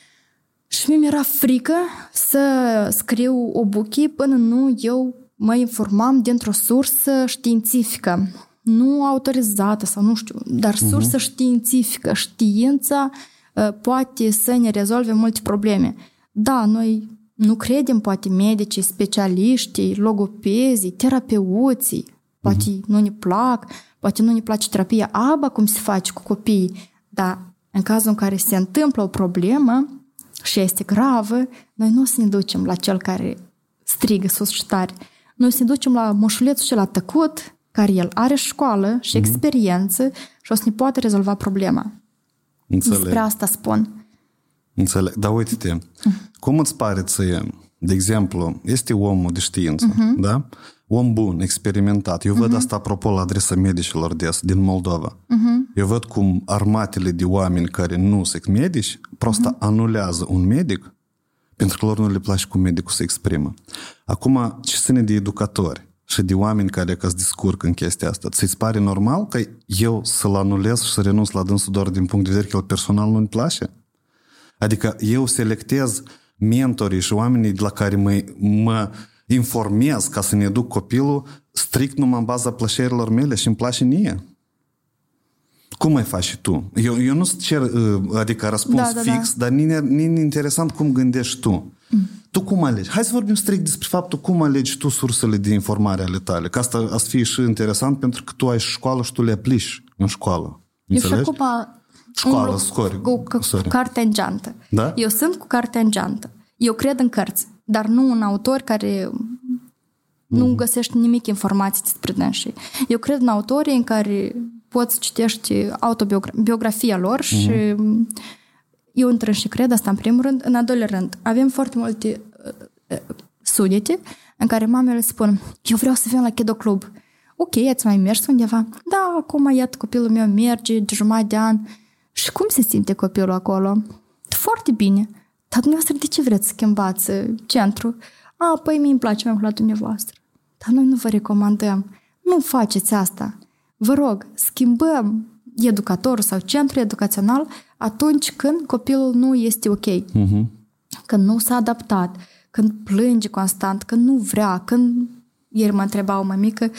și mi-era frică să scriu o buchi până nu eu mă informam dintr-o sursă științifică, nu autorizată sau nu știu, dar sursă uh-huh. științifică. Știința uh, poate să ne rezolve multe probleme. Da, noi nu credem, poate, medicii, specialiștii, logopezii, terapeuții, poate mm-hmm. nu ne plac, poate nu ne place terapia aba, cum se face cu copiii, dar în cazul în care se întâmplă o problemă și este gravă, noi nu o să ne ducem la cel care strigă sus și tare. Noi o să ne ducem la moșulețul cel tăcut, care el are școală și mm-hmm. experiență și o să ne poate rezolva problema. Înțeleg. Despre asta spun. Înțeleg. Dar uite-te, mm-hmm. cum îți pare ție, de exemplu, este omul de știință, mm-hmm. da? Om bun, experimentat. Eu văd mm-hmm. asta apropo la adresa medicilor des, din Moldova. Mm-hmm. Eu văd cum armatele de oameni care nu sunt medici, prosta mm-hmm. anulează un medic pentru că lor nu le place cum medicul se exprimă. Acum, ce ține de educatori și de oameni care că se descurcă în chestia asta, ți-ți pare normal că eu să-l anulez și să renunț la dânsul doar din punct de vedere că el personal nu-mi place? Adică eu selectez mentorii și oamenii de la care mă, mă informez ca să ne educ copilul strict numai în baza plăcerilor mele și îmi place mie. Cum mai faci și tu? Eu, eu nu-ți cer adică răspuns da, da, fix, da. Dar e interesant cum gândești tu. Mm. Tu cum alegi? Hai să vorbim strict despre faptul cum alegi tu sursele de informare ale tale. Că asta a să fie și interesant pentru că tu ai școală și tu le aplici în școală. Înțelegi? Eu și acum școală, scori. Cu, cu, cu cartea în geantă. Da? Eu sunt cu cartea în geantă. Eu cred în cărți, dar nu în autori care nu găsești nimic informații despre dânsii. Eu cred în autorii în care poți să citești autobiografia lor și mm-hmm. eu întrân și cred asta în primul rând. În al doilea rând, avem foarte multe uh, sudete în care mamele spun eu vreau să vin la Kedo Club. Ok, ați mai mers undeva? Da, acum iată copilul meu merge de jumătate de an. Și cum se simte copilul acolo? Foarte bine. Dar dumneavoastră de ce vreți să schimbați centru? A, păi mie îmi place mai mult la dumneavoastră. Dar noi nu vă recomandăm. Nu faceți asta. Vă rog, schimbăm educatorul sau centrul educațional atunci când copilul nu este ok. Uh-huh. Când nu s-a adaptat, când plânge constant, când nu vrea, când... Ieri mă întreba o mămică,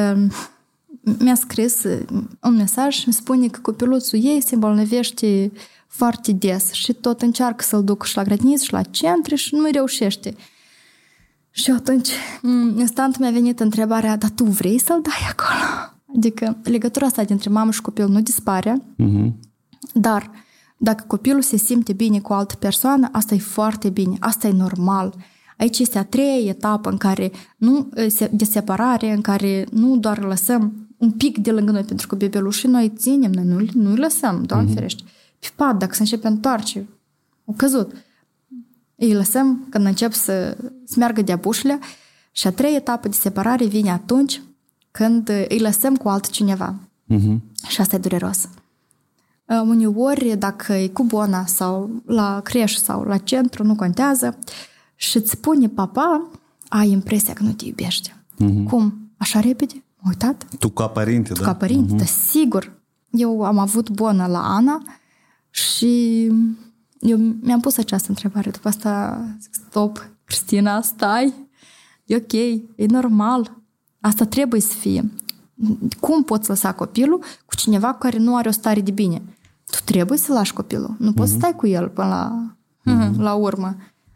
mi-a scris un mesaj și îmi spune că copiluțul ei se îmbolnăvește foarte des și tot încearcă să-l duc și la grădiniță și la centre și nu reușește. Și atunci, instant mi-a venit întrebarea, dar tu vrei să-l dai acolo? Adică legătura asta dintre mamă și copil nu dispare, uh-huh. dar dacă copilul se simte bine cu o altă persoană, asta e foarte bine, asta e normal. Aici este a treia etapă în care nu, de separare, în care nu doar lăsăm un pic de lângă noi, pentru că bebelușii noi ținem, noi nu, nu îi lăsăm, Doamne uh-huh. ferește. Pe pat, dacă se începe întoarce, au căzut. Îi lăsăm când încep să, să meargă de abușile și a treia etapă de separare vine atunci când îi lăsăm cu altcineva. Uh-huh. Și asta e dureros. Uneori, dacă e cu bona sau la creșă sau la centru, nu contează, și îți spune papa, ai impresia că nu te iubește. Uh-huh. Cum? Așa repede? M-a uitat? Tu ca părinte, tu da? ca părinte, uh-huh. dar sigur. Eu am avut bonă la Ana și eu mi-am pus această întrebare. După asta zic, stop, Cristina, stai. E ok, e normal. Asta trebuie să fie. Cum poți lăsa copilul cu cineva care nu are o stare de bine? Tu trebuie să lași copilul. Nu poți uh-huh. să stai cu el până la, uh-huh. la urmă.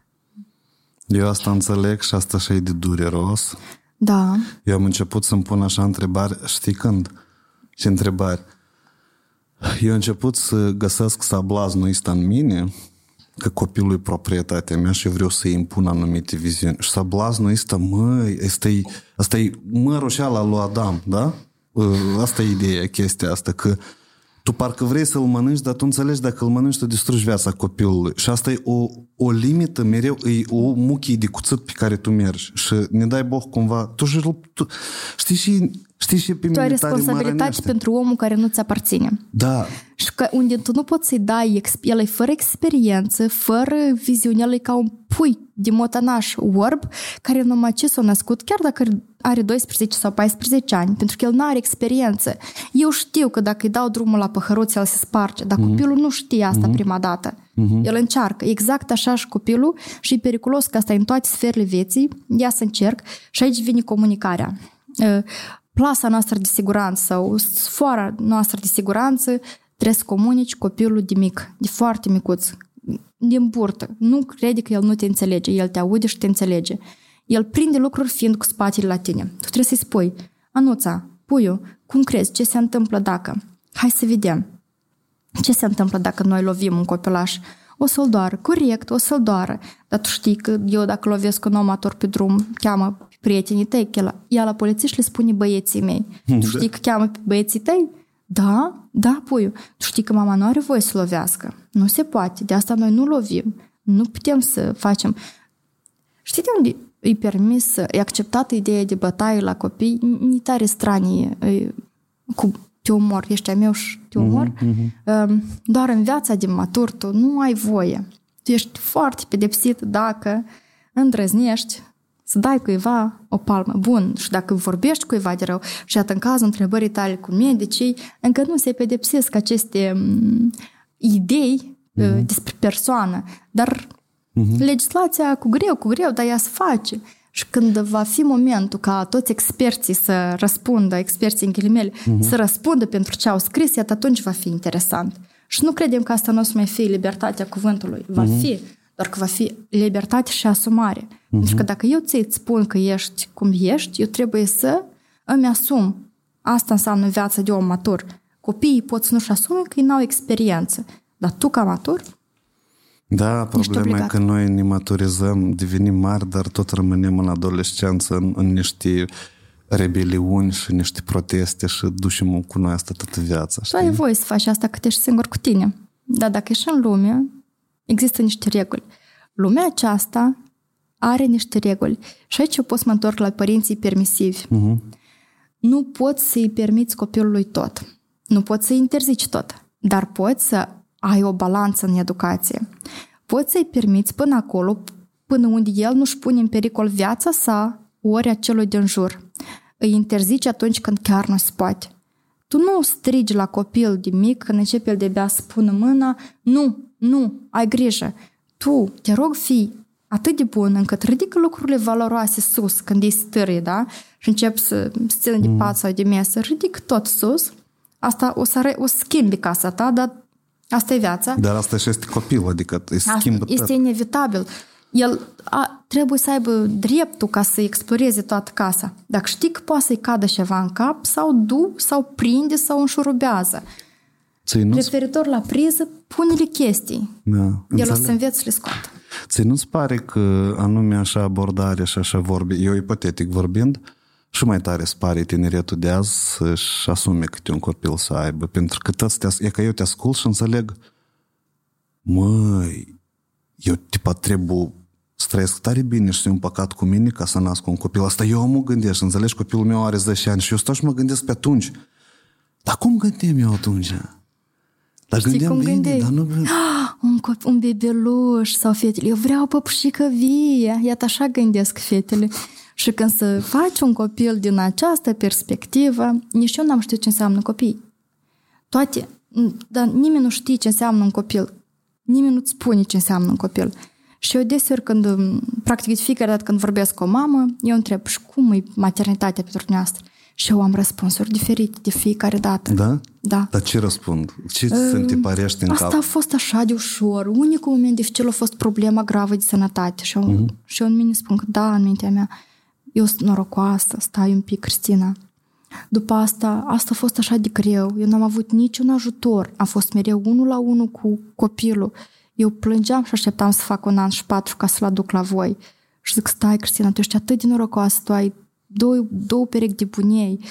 Eu asta înțeleg și asta și e de dureros. Da. Eu am început să-mi pun așa întrebări, știi când? Ce întrebări? Eu am început să găsesc sablaznul ăsta în mine, că copilul e proprietatea mea și eu vreau să-i impun anumite viziuni. Și sablaznul ăsta, măi, asta e, asta e mărușeala lui Adam, da? Asta e ideea, chestia asta, că tu parcă vrei să-l mănânci, dar tu înțelegi dacă îl mănânci, tu distrugi viața copilului. Și asta e o, o limită mereu, e o muchie de cuțit pe care tu mergi. Și ne dai Boh cumva, tu, tu știi și știi și pe tu ai responsabilitate pentru omul care nu ți aparține. Da. Și că unde tu nu poți să-i dai, el e fără experiență, fără viziune, el e ca un pui de motanaș orb, care numai ce s-a născut, chiar dacă are doisprezece sau paisprezece ani, pentru că el nu are experiență. Eu știu că dacă îi dau drumul la păhăruț, el se sparge, dar mm-hmm. copilul nu știe asta mm-hmm. prima dată. Mm-hmm. El încearcă. Exact așa și copilul și e periculos că asta e în toate sferele vieții. Ia să încerc și aici vine comunicarea. Plasa noastră de siguranță sau sfoara noastră de siguranță trebuie să comunici copilul de mic, de foarte micuț. din burtă. Nu crede că el nu te înțelege. El te aude și te înțelege. El prinde lucruri fiind cu spatele la tine. Tu trebuie să-i spui, Anuța, puiu, cum crezi? Ce se întâmplă dacă? Hai să vedem. Ce se întâmplă dacă noi lovim un copilaș? O să-l doară. Corect, o să-l doară. Dar tu știi că eu dacă lovesc un om amator pe drum, cheamă prietenii tăi, că ea la polițiști le spune băieții mei. Tu știi că cheamă pe băieții tăi? Da, da, puiu. Tu știi că mama nu are voie să lovească. Nu se poate. De asta noi nu lovim. Nu putem să facem. Știi de unde îi permis, e acceptată ideea de bătaie la copii? Ni tare stranie cu te omor, ești a meu și te omor. Mm-hmm. Doar în viața de matur tu nu ai voie. Tu ești foarte pedepsit dacă îndrăznești să dai cuiva o palmă. Bun, și dacă vorbești cuiva de rău și atât în cazul întrebării tale cu medicii, încă nu se pedepsesc aceste um, idei mm-hmm. uh, despre persoană. Dar mm-hmm. legislația cu greu, cu greu, dar ea se face. Și când va fi momentul ca toți experții să răspundă, experții în ghilimele, uh-huh. să răspundă pentru ce au scris, iată atunci va fi interesant. Și nu credem că asta nu o să mai fie libertatea cuvântului. Va uh-huh. fi, doar că va fi libertate și asumare. Uh-huh. Pentru că dacă eu ți-ți spun că ești cum ești, eu trebuie să îmi asum. Asta înseamnă viața de om matur. Copiii pot să nu-și asume că ei n-au experiență. Dar tu, ca matur, da, problema e că noi ne maturizăm, devenim mari, dar tot rămânem în adolescență, în, în niște rebeliuni și niște proteste și ducem cu noi asta toată viața. Tu ai voie să faci asta cât ești singur cu tine. Dar dacă ești în lume, există niște reguli. Lumea aceasta are niște reguli. Și aici eu pot să mă întorc la părinții permisivi. Uh-huh. Nu poți să-i permiți copilului tot. Nu poți să-i interzici tot. Dar poți să ai o balanță în educație. Poți să-i permiți până acolo, până unde el nu-și pune în pericol viața sa, ori a celui din jur. Îi interzici atunci când chiar nu se poate. Tu nu strigi la copil de mic când începe el de-abia să pună mâna, nu, nu, ai grijă. Tu, te rog, fii atât de bun încât ridică lucrurile valoroase sus când ești stârie, da? Și începi să țină de pat sau de mesă, ridică tot sus. Asta o să, re- o să schimbi casa ta, dar asta e viața. Dar asta și este copil, adică îi schimbă tot. Este inevitabil. El a, trebuie să aibă dreptul ca să exploreze toată casa. Dacă știi că poate să-i cadă ceva în cap, sau du, sau prinde, sau înșurubează. Referitor la priză, pune-le chestii. Da, el o să înveți să le scoată. Ți nu-ți pare că anume așa abordare și așa vorbe, eu ipotetic vorbind, și mai tare îți pare tineretul de azi să-și asume câte un copil să aibă, pentru că toți te, e că eu te ascult și înțeleg, măi, eu tipa trebuie să trăiesc tare bine și să un păcat cu mine ca să nasc un copil. Asta eu mă gândesc și înțelegi, copilul meu are zece ani și eu stau și mă gândesc pe atunci. Dar cum gândeam eu atunci? Dar știi gândeam cum bine, dar nu... Ah, un, copil, un bebeluș sau fetele. Eu vreau păpușică vie. Iată așa gândesc fetele. Și când să faci un copil din această perspectivă, nici eu n-am știut ce înseamnă copii. Toate, dar nimeni nu știe ce înseamnă un copil. Nimeni nu-ți spune ce înseamnă un copil. Și eu deseori când, practic de fiecare dată când vorbesc cu o mamă, eu întreb, și cum e maternitatea pentru dumneavoastră? Și eu am răspunsuri diferite de fiecare dată. Da? Da. Dar ce răspund? Ce ți se întipărește în Asta cap? a fost așa de ușor. Unicul moment dificil a fost problema gravă de sănătate. Și eu, uh-huh. și eu în mine spun că da, în mintea mea, eu sunt norocoasă, stai un pic, Cristina. După asta, asta a fost așa de greu. Eu n-am avut niciun ajutor. Am fost mereu unul la unul cu copilul. Eu plângeam și așteptam să fac un an și patru ca să-l aduc la voi. Și zic, stai, Cristina, tu ești atât de norocoasă, tu ai două, două perechi de bunei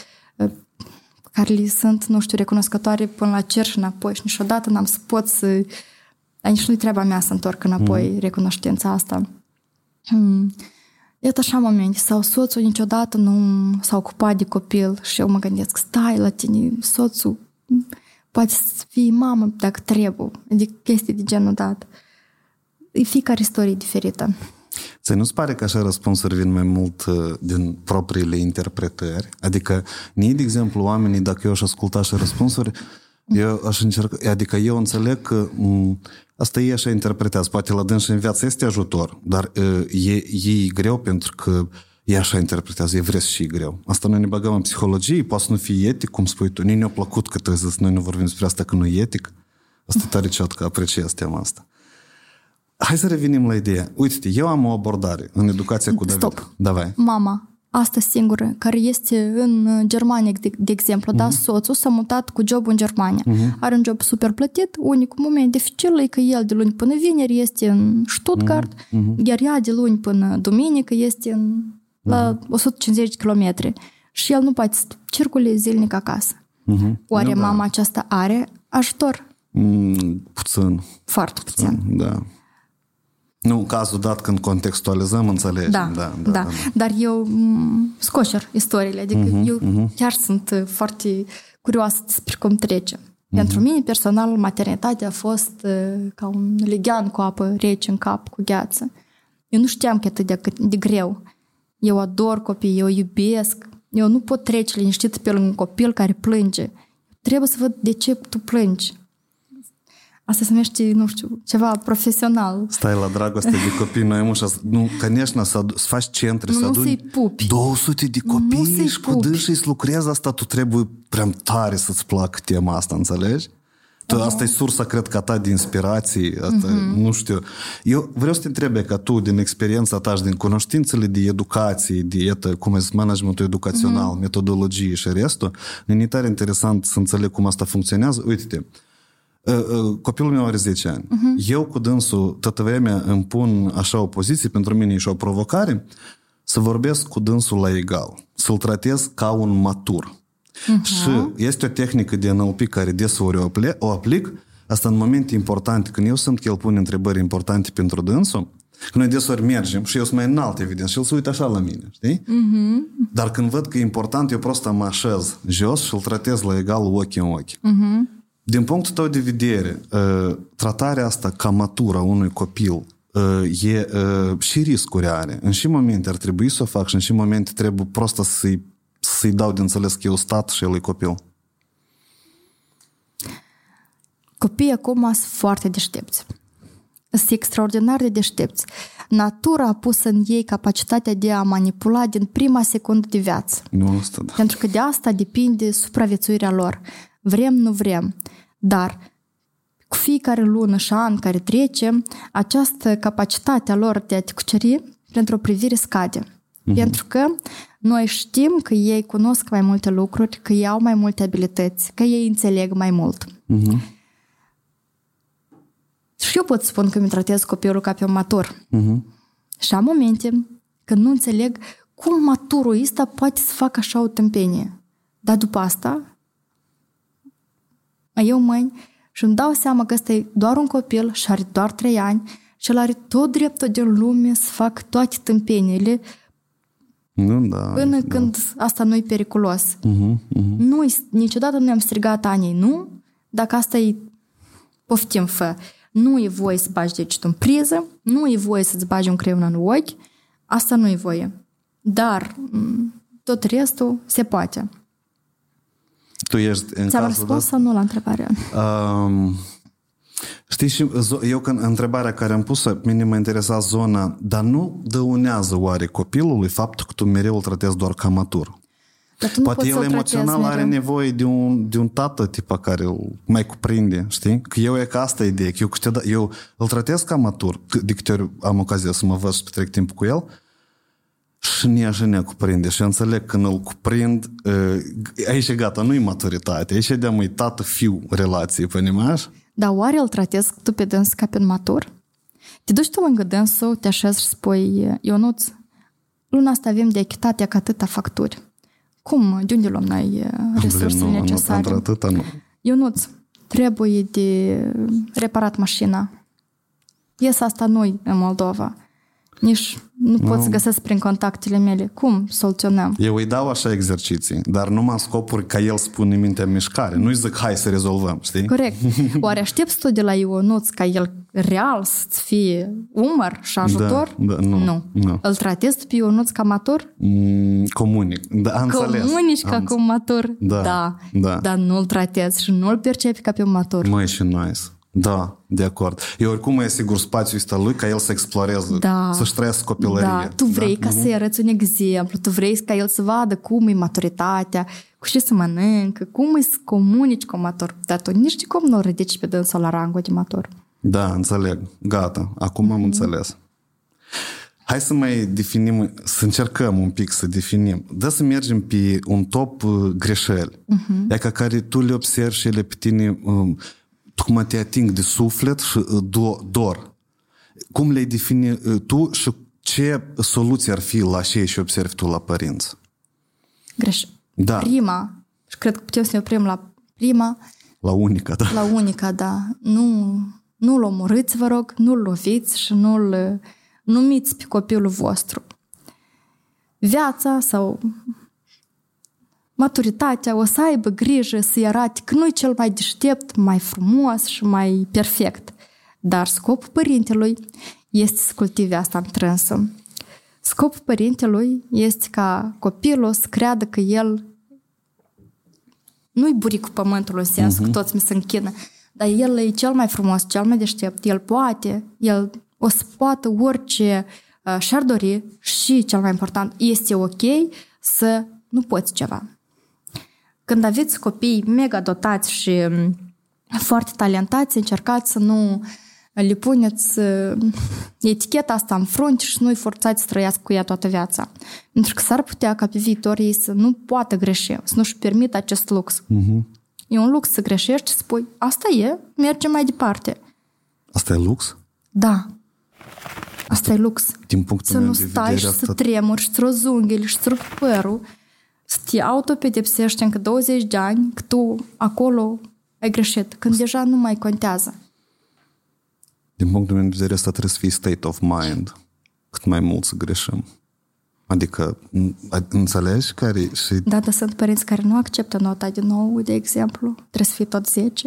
care li sunt, nu știu, recunoscătoare până la cer și înapoi. Și niciodată n-am să pot să... Dar nici nu-i treaba mea să întorc înapoi mm. recunoștința asta. Hmm. Iată așa momente. Sau soțul niciodată nu s-a ocupat de copil și eu mă gândesc, stai la tine, soțul poate să fie mamă dacă trebuie. Adică chestii de genul dat. E fiecare istorie diferită. Ți nu-ți pare că așa răspunsuri vin mai mult din propriile interpretări? Adică, nii, de exemplu, oamenii, dacă eu aș asculta și răspunsuri, eu aș încerca, adică eu înțeleg că m- asta ei așa interpretează. Poate la dâns și în viață este ajutor, dar e, e greu pentru că ei așa interpretează, e vreți și e greu. Asta noi ne băgăm în psihologie, poate să nu fie etic, cum spui tu. Nici ne-a plăcut că tu ai zis, noi nu vorbim despre asta că nu e etic. Asta tare ciot că apreciez tema asta. hai să revenim la ideea. Uite-te, eu am o abordare în educația cu David. Stop. Davai. Mama, asta singură, care este în Germania, de, de exemplu, uh-huh. da, soțul s-a mutat cu job în Germania. Uh-huh. Are un job super plătit, unicul moment dificil e că el de luni până vineri este în Stuttgart, uh-huh. iar ea de luni până duminică este în, la uh-huh. o sută cincizeci de kilometri. Și el nu poate să circule zilnic acasă. Uh-huh. Oare da. Mama aceasta are ajutor? Mm, puțin. Foarte puțin. Da. Nu, în cazul dat când contextualizăm, înțelegem. Da, da, da, da, da. Dar eu scoșer istoriile, adică uh-huh, eu uh-huh. chiar sunt foarte curioasă despre cum trece. Uh-huh. Pentru mine, personal, maternitatea a fost uh, ca un lighean cu apă rece în cap, cu gheață. Eu nu știam că e atât de, de greu. Eu ador copii, eu iubesc. Eu nu pot trece liniștit pe lângă un copil care plânge. Trebuie să văd de ce tu plângi. Asta se numește, nu știu, ceva profesional. Stai la dragoste de copii, noi mușa, nu, конечно, să, să faci centre, nu, să nu aduni să-i pupi. două sute de copii și cu dânsii să lucrezi, asta tu trebuie prea tare să-ți placă tema asta, înțelegi? Tu, uh-huh. Asta e sursa, cred că, ta de inspirații, asta, uh-huh. nu știu. Eu vreau să te întreb că tu, din experiența ta și din cunoștințele de educație, de etă, cum e managementul educațional, uh-huh. metodologie și restul, e tare interesant să înțeleg cum asta funcționează. Uite-te, copilul meu are zece ani. Uh-huh. Eu cu dânsul toată vremea îmi pun așa o poziție, pentru mine e și o provocare, să vorbesc cu dânsul la egal, să-l tratez ca un matur. Uh-huh. Și este o tehnică de N L P care deseori o, aplic, o aplic, asta în momente importante, când eu sunt că el pune întrebări importante pentru dânsul, când noi deseori mergem și eu sunt mai înalt, evident, și el se uită așa la mine, știi? Uh-huh. Dar când văd că e important, eu prost mă așez jos și îl tratez la egal ochi în ochi. Uh-huh. Din punctul tău de vedere, tratarea asta ca matură a unui copil e și riscuri are. În și momente ar trebui să o fac și în și momente trebuie prost să-i, să-i dau de înțeles că eu stat și el e copil. Copiii acum sunt foarte deștepți. Sunt extraordinar de deștepți. Natura a pus în ei capacitatea de a manipula din prima secundă de viață. Nu asta, da. Pentru că de asta depinde supraviețuirea lor. Vrem, nu vrem. Dar cu fiecare lună și an care trece, această capacitate a lor de a te cuceri pentru o privire scade. Uh-huh. Pentru că noi știm că ei cunosc mai multe lucruri, că ei au mai multe abilități, că ei înțeleg mai mult. Uh-huh. Și eu pot spun că mi tratez copilul ca pe un matur. Uh-huh. Și am momente când nu înțeleg cum maturul ăsta poate să facă așa o tâmpenie. Dar după asta eu mâini și îmi dau seama că ăsta e doar un copil și are doar trei ani și el are tot dreptul din lume să facă toate tâmpeniile nu, da, până da. când asta nu e periculos. Uh-huh, uh-huh. Nu, niciodată nu am strigat Anei, nu, dacă asta e poftim, fă. Nu e voie să bagi degetul în priză, nu e voie să-ți bagi un creion în ochi, asta nu e voie. Dar tot restul se poate. Tu ești în Ți-am cazul răspuns sau nu la întrebare? Um, știi, și eu când întrebarea care am pus-o, mine mă interesa zona, dar nu dăunează oare copilului faptul că tu mereu îl tratezi doar ca matur? Poate el emoțional are nevoie de un, de un tată tipa care îl mai cuprinde, știi? Că eu e ca asta ideea, că eu, câte, eu îl tratez ca matur, de câte ori am ocazia să mă văd și petrec timp cu el, și ne și ne cuprinde. Și înțeleg când îl cuprind, aici e gata, nu-i maturitate, aici e de-am e tată-fiu relație, pănimaș? Dar oare îl tratezi tu pe dâns ca pe un matur? Te duci tu lângă dânsul, te așezi și spui, Ionuț, luna asta avem de echitatea ca atâta facturi. Cum? De unde luăm noi resursele nu, necesare? Nu, atâta, nu. Ionuț, trebuie de reparat mașina. Piesa asta nu-i în Moldova. Nici nu pot no. să găsesc prin contactele mele. Cum soluționăm? Eu îi dau așa exerciții, dar numai scopuri ca el spune mintea în mișcare. Nu-i zic, hai să rezolvăm, știi? Corect. Oare aștepți tu de la Ionuț ca el real să-ți fie umăr și ajutor? Da, da, nu, nu. nu. Îl tratezi pe Ionuț ca matur? Mm, comunic. Da, am Comunici ca cu matur? Da, da. da. Dar nu-l tratezi și nu-l percepi ca pe un matur. Măi, și nice. Da, de acord. Eu oricum e sigur spațiul ăsta lui ca el să exploreze, da. să-și trăiască copilărie. Da, tu vrei da? ca să-i arăți un exemplu, tu vrei ca el să vadă cum e maturitatea, cu ce să mănâncă, cum îi să comunici cu matur. Dar tu nici de cum nu o ridici pe dânsul la rangul de matur. Da, înțeleg. Gata. Acum am înțeles. Hai să mai definim, să încercăm un pic să definim. Da, să mergem pe un top greșeli. Uh-huh. Adică care tu le observi și ele pe tine um, cum te ating de suflet și do- dor. Cum le defini tu și ce soluție ar fi la ce și observi tu la părinți? Greș. Da. Prima, și cred că putem să ne oprim la prima. La unica, da. La unica, da. Nu, nu-l omorâți, vă rog, nu-l loviți și nu-l numiți pe copilul vostru. Viața sau maturitatea o să aibă grijă să-i arate că nu-i cel mai deștept, mai frumos și mai perfect. Dar scopul părintelui este să cultive asta întrânsă. Scopul părintelui este ca copilul să creadă că el nu-i buricul pământului în sensul uh-huh. că toți mi se închină, dar el e cel mai frumos, cel mai deștept, el poate, el o să poată orice uh, și-ar dori și, cel mai important, este ok să nu poți ceva. Când aveți copii mega dotați și um, foarte talentați, încercați să nu le puneți uh, eticheta asta în frunte și nu-i forțați să trăiască cu ea toată viața. Pentru că s-ar putea ca pe viitor ei să nu poată greși, să nu-și permită acest lux. Uh-huh. E un lux să greșești și spui, asta e, mergem mai departe. Asta e lux? Da. Asta, asta e lux. Din punctul să meu nu de stai vedere, și asta... să tremuri și să rozi unghiile și să rupi părul, să te autopedepsești încă douăzeci de ani că tu acolo ai greșit, când deja nu mai contează. Din punctul meu de vedere, asta trebuie să fie state of mind. Cât mai mult să greșim. Adică, înțelegi? Care și... Da, dar sunt părinți care nu acceptă nota de nouă, de exemplu. Trebuie să fie tot zece.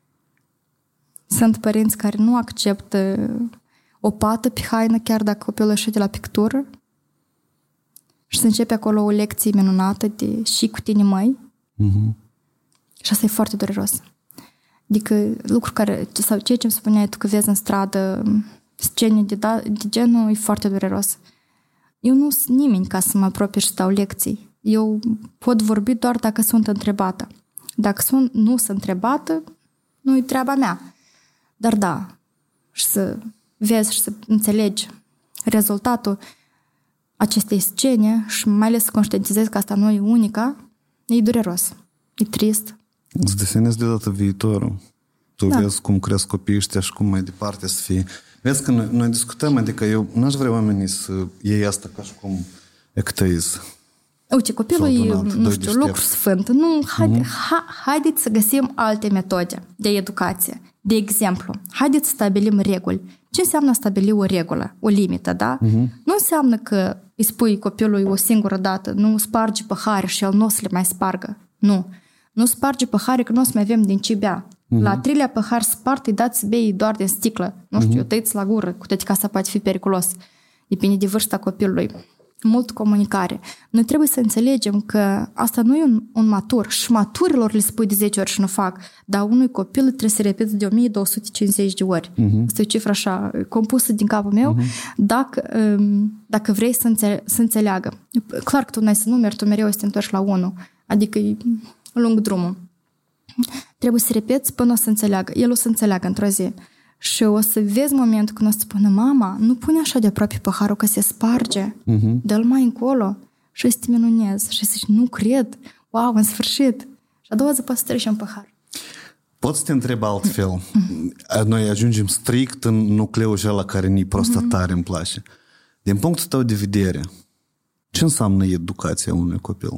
Sunt părinți care nu acceptă o pată pe haină, chiar dacă copilul ieșe de la pictură. Și se începe acolo o lecție minunată de și cu tine, măi. Uh-huh. Și asta e foarte dureros. Adică lucruri care, sau ceea ce îmi spuneai tu că vezi în stradă, scene de, da, de genul, e foarte dureros. Eu nu sunt nimeni ca să mă apropie și dau lecții. Eu pot vorbi doar dacă sunt întrebată. Dacă sunt, nu sunt întrebată, nu-i treaba mea. Dar da, și să vezi și să înțelegi rezultatul acestei scene și mai ales să conștientizezi că asta nu e unica, e dureros, e trist. Îți desenezi deodată viitorul. Tu da. Vezi cum cresc copiii ăștia și cum mai departe să fie. Vezi că noi, noi discutăm, adică eu n-aș vrea oamenii să iei asta ca și cum ecteiz. Uite, copilul e, nu știu, lucru sfânt. Nu, haide, uh-huh. ha, haideți să găsim alte metode de educație. De exemplu, haideți să stabilim reguli. Ce înseamnă stabili o regulă, o limită, da? Uh-huh. Nu înseamnă că îi spui copilului o singură dată, nu spargi pahare și el nu o să le mai spargă. Nu. Nu sparge pahare că nu o să mai avem din ce bea. Uh-huh. La treilea pahar spart, îi dați să bei doar din sticlă. Nu știu, uh-huh. tăiți la gură, cu toate că asta poate fi periculos. Depinde de vârsta copilului. Mult comunicare. Noi trebuie să înțelegem că asta nu e un, un matur. Și maturilor le spui de zece ori și nu fac. Dar unui copil trebuie să repeți de o mie două sute cincizeci de ori. Uh-huh. Asta e o cifră așa, compusă din capul meu. Uh-huh. Dacă, dacă vrei să, înțe- să înțeleagă. Clar că tu n-ai să numeri, tu mereu să te întorci la unu. Adică e lung drumul. Trebuie să repeți până o să înțeleagă. El o să înțeleagă într-o zi. Și o să vezi momentul când o să spună, mama, nu pune așa de aproape paharul că se sparge. Uh-huh. Dă-l mai încolo. Și să te minunezi. Și să zici, nu cred. Wow, în sfârșit. Și a doua zi poți să treci în pahar. Pot să te întreb altfel. Uh-huh. Noi ajungem strict în nucleul ăla care ni prost uh-huh. tare îmi place. Din punctul tău de vedere, ce înseamnă educația unui copil?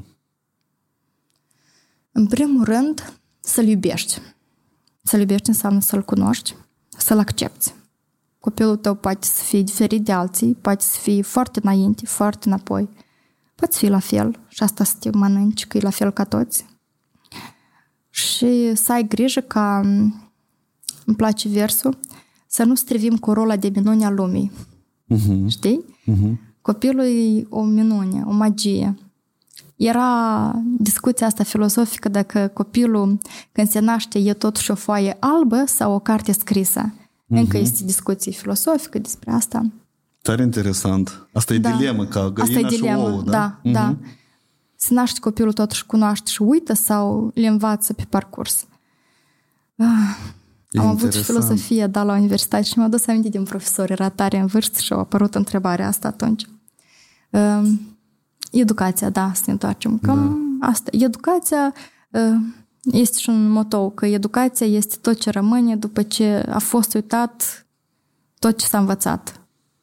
În primul rând, să-l iubești. Să-l iubești înseamnă să-l cunoști, să-l accepti. Copilul tău poate să fie diferit de alții, poate să fie foarte înainte, foarte înapoi. Poate să fie la fel și asta să te mănânci, că e la fel ca toți. Și să ai grijă ca, îmi place versul, să nu strivim cu rola de minune a lumii. Uh-huh. Știi? Uh-huh. Copilul e o minune, o magie. Era discuția asta filozofică dacă copilul când se naște e totuși o foaie albă sau o carte scrisă. Uh-huh. Încă este discuție filosofică despre asta. Tare interesant. Asta e da. dilemă, ca găina și ouă, da? Da, uh-huh. da. Se naște copilul totuși cunoaște și uită sau le învață pe parcurs. Ah. Am avut și filosofie, da, la universitate și mi-am adus aminte din profesor, era tare în vârstă și a apărut întrebarea asta atunci. Uh, educația, da, să ne întoarcem. Cam da. Asta. Educația uh, este și un motou, că educația este tot ce rămâne după ce a fost uitat tot ce s-a învățat.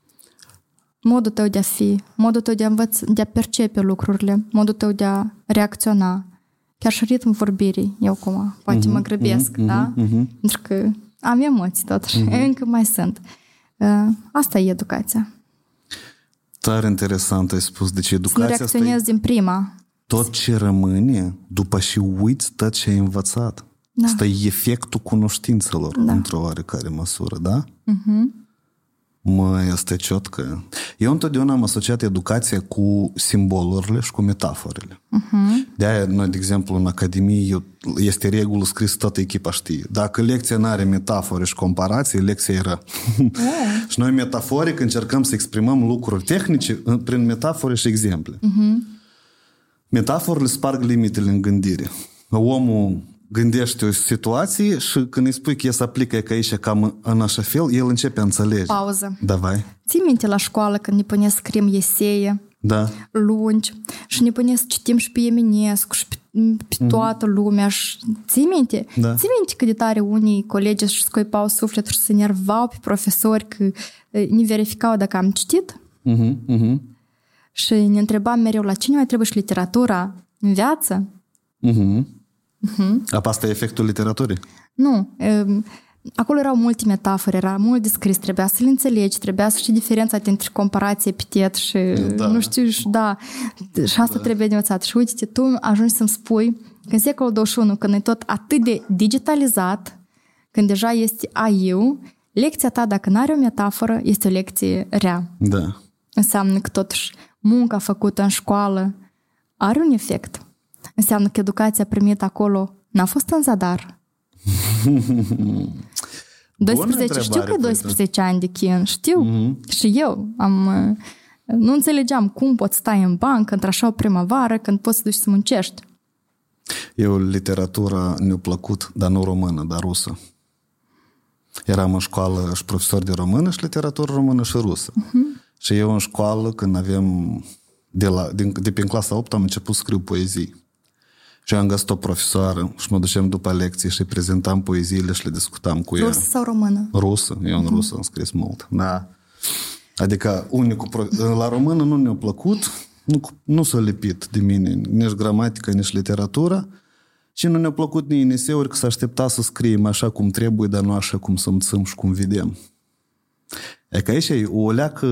Modul tău de a fi, modul tău de a, învăț, de a percepe lucrurile, modul tău de a reacționa. Chiar și ritmul vorbirii, eu acum, poate uh-huh, mă grăbesc, uh-huh, da? Uh-huh. Pentru că am emoții totuși, uh-huh. încă mai sunt. Asta e educația. Tare interesant ai spus. Deci educația să nu reacționezi din prima. Tot ce rămâne după și uiți tot ce ai învățat. Da. Asta e efectul cunoștințelor, da. Într-o oarecare măsură, da? Uh-huh. Măi, asta e ciotcă. Eu întotdeauna am asociat educația cu simbolurile și cu metaforele. Uh-huh. De-aia, noi, de exemplu, în Academie, eu, este regulă scris, toată echipa știe. Dacă lecția nu are metafore și comparații, lecția e rea. Yeah. Și noi, metaforic, încercăm să exprimăm lucruri tehnice prin metafore și exemple. Uh-huh. Metaforele sparg limitele în gândire. Omul gândește o situație și când îi spui că e să aplică că aici cam în așa fel, el începe a înțelege. Pauză. Davai. Ții minte la școală când ne puneți să scriem eseie da. lungi și ne puneți să citim și pe Eminescu și pe, pe toată mm-hmm. lumea. Și... Ții minte? Da. Ții minte că de tare unii colegi își scoipau sufletul și se nervau pe profesori că ne verificau dacă am citit? Mm-hmm. Mm-hmm. Și ne întrebam mereu la cine mai trebuie și literatura în viață? Mhm. Uh-huh. Apa asta e efectul literaturii? Nu. Acolo erau multe metafore, era mult descris, trebuia să le înțelegi, trebuia să știi diferența dintre comparație, epitet și da. Nu știu, și da, și asta da. Trebuie de învățat. Și uite, tu ajungi să-mi spui că în secolul douăzeci și unu, când e tot atât de digitalizat, când deja este A I-ul, lecția ta, dacă nu are o metaforă, este o lecție rea. Da. Înseamnă că totuși munca făcută în școală are un efect. Înseamnă că educația primită acolo n-a fost în zadar. doisprezece, știu că e doisprezece ani de chin, știu. Mm-hmm. Și eu am, nu înțelegeam cum poți stai în bancă într-așa o primăvară când poți să duci să muncești. Eu literatura ne-a plăcut, dar nu română, dar rusă. Eram în școală și profesor de română și literatură română și rusă. Mm-hmm. Și eu în școală, când aveam de, la, de, de pe clasa opt, am început să scriu poezii. Și eu am găsit o profesoară și mă duceam după lecții și prezentam poeziile și le discutam cu ea. Rusă sau română? Rusă. Eu în uh-huh. rusă am scris mult. Da. Adică unicul... La română nu ne-a plăcut, nu, nu s-a lipit de mine nici gramatica, nici literatura și nu ne-a plăcut nici în eseuri că s-a aștepta să scriem așa cum trebuie, dar nu așa cum simțim și cum vedem. E că aici e o leacă...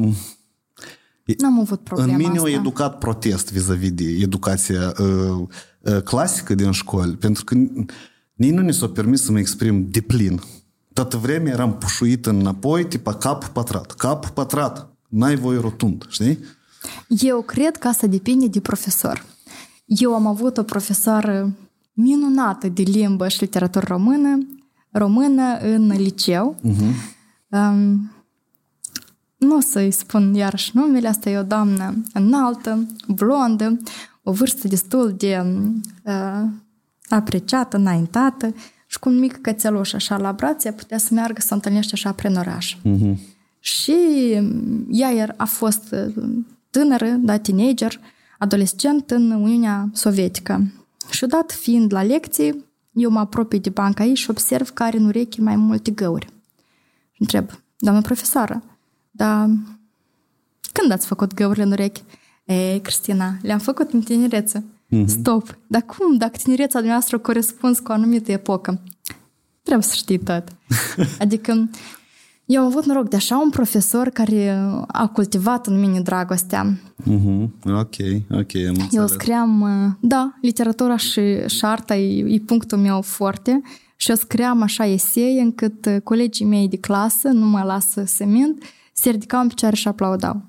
N-am avut problema În mine asta. a educat protest vis-a-vis de educația uh, uh, clasică din școli, pentru că nici nu ne s-a permis să mă exprim deplin. Toată vremea eram pușuit înapoi, tipa cap pătrat, cap pătrat, n-ai voie rotund, știi? Eu cred că asta depinde de profesor. Eu am avut o profesoară minunată de limbă și literatură română, română în liceu. Uh-huh. Um, Nu o să-i spun iarăși numele, asta e o doamnă înaltă, blondă, o vârstă destul de uh, apreciată, înaintată și cu un mic cățeluș așa la braț, ea putea să meargă să o întâlnește așa prin oraș. Uh-huh. Și ea a fost tânără, da, teenager, adolescent în Uniunea Sovietică. Și odată fiind la lecții, eu mă apropii de banca ei și observ că are în urechi mai multe găuri. Și întreb, doamnă profesoară, dar când ați făcut găurile în urechi? Ei, Cristina, le-am făcut în tinerețe. Mm-hmm. Stop! Dar cum, dacă tinereța dumneavoastră corespunde cu o anumită epocă? Trebuie să știi tot. Adică eu am avut noroc de așa un profesor care a cultivat în mine dragostea. Mm-hmm. Ok, ok, am înțeles. Eu scriam, da, literatura și, și arta e, e punctul meu foarte. Și eu scriam așa esee încât colegii mei de clasă, nu mă lasă să mint, se ridicau în picioare și aplaudau.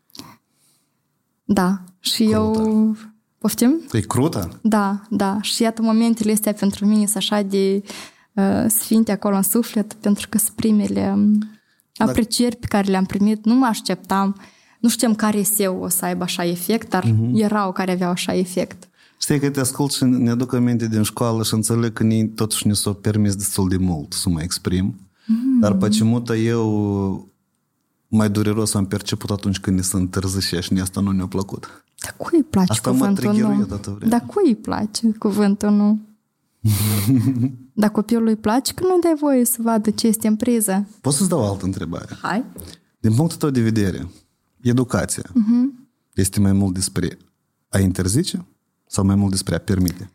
Da. Și crută. Eu... Poftim? E crută? Da, da. Și iată momentele astea pentru mine sunt așa de uh, sfinte acolo în suflet, pentru că sunt primele aprecieri pe care le-am primit. Nu mă așteptam. Nu știam care eseu o să aibă așa efect, dar uh-huh. erau care aveau așa efect. Știi că te ascult și ne aduc aminte din școală și înțeleg că ei totuși ne s-o permis destul de mult să mă exprim. Mm. Dar pe ce mută eu mai dureros am perceput atunci când ne se întârzi și asta nu ne-a plăcut. Dar cui îi place asta cuvântul nu? Dar cui îi place cuvântul nu? Dar copilului îi place că nu dai voie să vadă ce este în priză? Pot să-ți dau o altă întrebare? Hai. Din punctul tău de vedere, educația uh-huh. este mai mult despre a interzice sau mai mult despre a permite?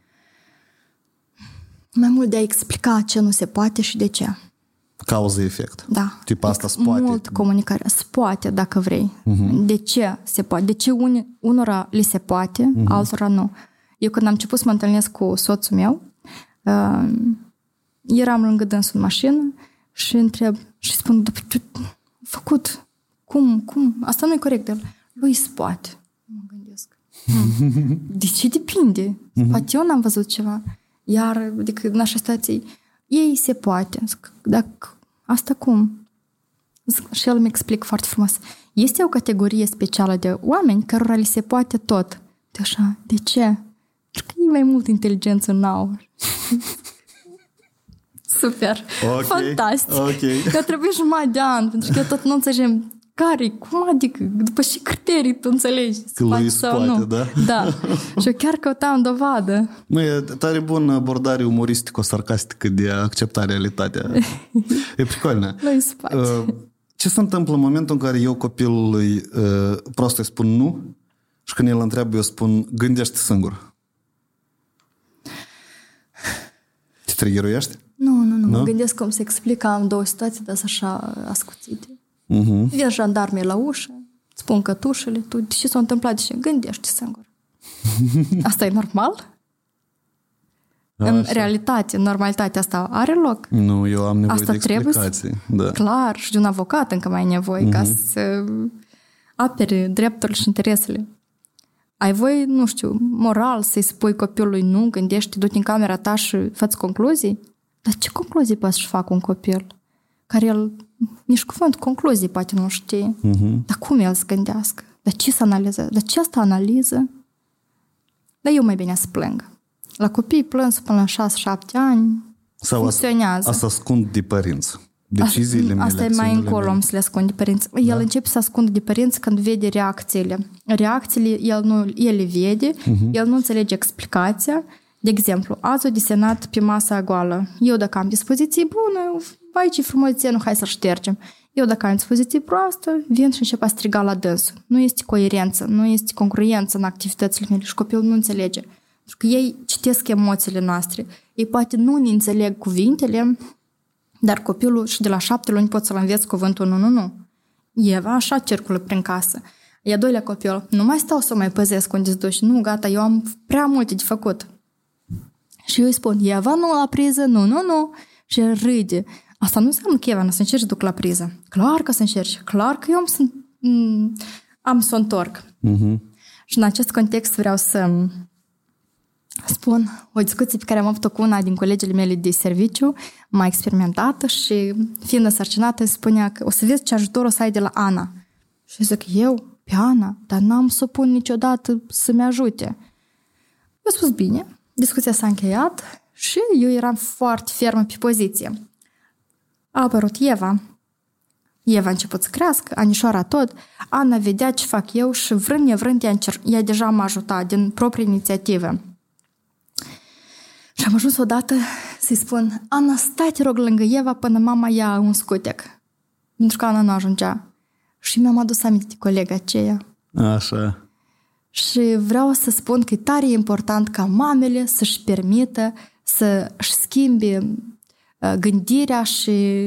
Mai mult de a explica ce nu se poate și de ce. Cauză-efect. Da. Tip asta se poate. Mult comunicare. Se poate, dacă vrei. Uh-huh. De ce se poate? De ce un, unora li se poate, uh-huh. altora nu? Eu când am început să mă întâlnesc cu soțul meu, uh, eram lângă dânsul în mașină și întreb și spun, ce făcut? Cum? Cum? Asta nu e corect. El, lui se poate. Mă gândesc. Hmm. De ce depinde? Uh-huh. Poate eu n-am văzut ceva. Iar, adică, în așa situație, ei se poate. Dacă, asta cum? Și el mi explic foarte frumos. Este o categorie specială de oameni cărora li se poate tot. De așa, de ce? Pentru că e mai mult inteligență în aur. Super! Okay. Fantastic! Okay. Că trebuie jumătate de an, pentru că eu tot nu înțelegem care, cum adică, după ce criterii tu înțelegi? Că lui se poate, nu. Da? Da. Și eu chiar căutam dovadă. Nu, e tare bună abordare umoristico-sarcastică de acceptare realitatea. E pricolnă. Lui se poate. Ce se întâmplă în momentul în care eu copilului prost îi spun nu și când el întreabă eu spun gândește singur? Te triggeruiești? Nu, nu, nu. Mă gândesc cum se explică. Am două situații, dar sunt așa ascuțite. Uh-huh. Vin jandarmii la ușă, spun cătușele, tu ce s-a întâmplat? Și gândește singur. Asta e normal? A, în așa. Realitate, în normalitate asta are loc? Nu, eu am nevoie asta de explicații. Da. Clar, și de un avocat încă mai ai nevoie uh-huh. ca să apere drepturile și interesele. Ai voie, nu știu, moral să-i spui copilului nu, gândește, du-te în camera ta și fă-ți concluzii? Dar ce concluzii poate să facă un copil? Care el, nici cuvânt, concluzii poate nu știe. Uh-huh. Dar cum el să gândească? Dar ce să analizeze? Dar ce asta analiză? Dar eu mai bine să plâng. La copii plâns până la șase șapte ani, sau funcționează. Asta ascund de părinți. Deciziile mele, asta e mai încolo am să le ascund de părinți. El da. Începe să ascundă de părinți când vede reacțiile. Reacțiile, el, nu, el le vede, uh-huh. el nu înțelege explicația. De exemplu, azi o desenat pe masa goală. Eu dacă am dispoziție bună, vai ce frumos desenul, hai să-l ștergem. Eu dacă am dispoziție proastă, vin și încep a striga la dânsul. Nu este coerență, nu este congruență în activitățile mele și copilul nu înțelege. Pentru că ei citesc emoțiile noastre. Ei poate nu ne înțeleg cuvintele, dar copilul și de la șapte luni pot să-l înveți cuvântul nu, nu, nu. Eva așa circulă prin casă. E a doilea copil, nu mai stau să mai păzesc unde îți duci. Nu, gata, eu am prea multe de făcut. Și eu îi spun, Eva nu la priză, nu, nu, nu. Și el râde. Asta nu înseamnă că Eva nu să încerci să duc la priză. Clar că să încerci. Clar că eu am să, am să o întorc. Uh-huh. Și în acest context vreau să spun o discuție pe care am avut-o cu una din colegele mele de serviciu, mai experimentată și fiind însărcinată îmi spunea că o să vezi ce ajutor o să ai de la Ana. Și zic, eu? Pe Ana? Dar n-am să o pun niciodată să-mi ajute. Eu am spus, bine. Discuția s-a încheiat și eu eram foarte fermă pe poziție. A apărut Eva. Eva a început să crească, anișoara tot. Ana vedea ce fac eu și vrând nevrând ea, încer- ea deja m-a ajutat din proprie inițiativă. Și am ajuns odată să-i spun, Ana, stai te rog lângă Eva până mama ia un scutec. Pentru că Ana nu ajungea. Și mi-am adus aminte de colega aceea. Așa. Și vreau să spun că e tare important ca mamele să-și permită să-și schimbe gândirea și,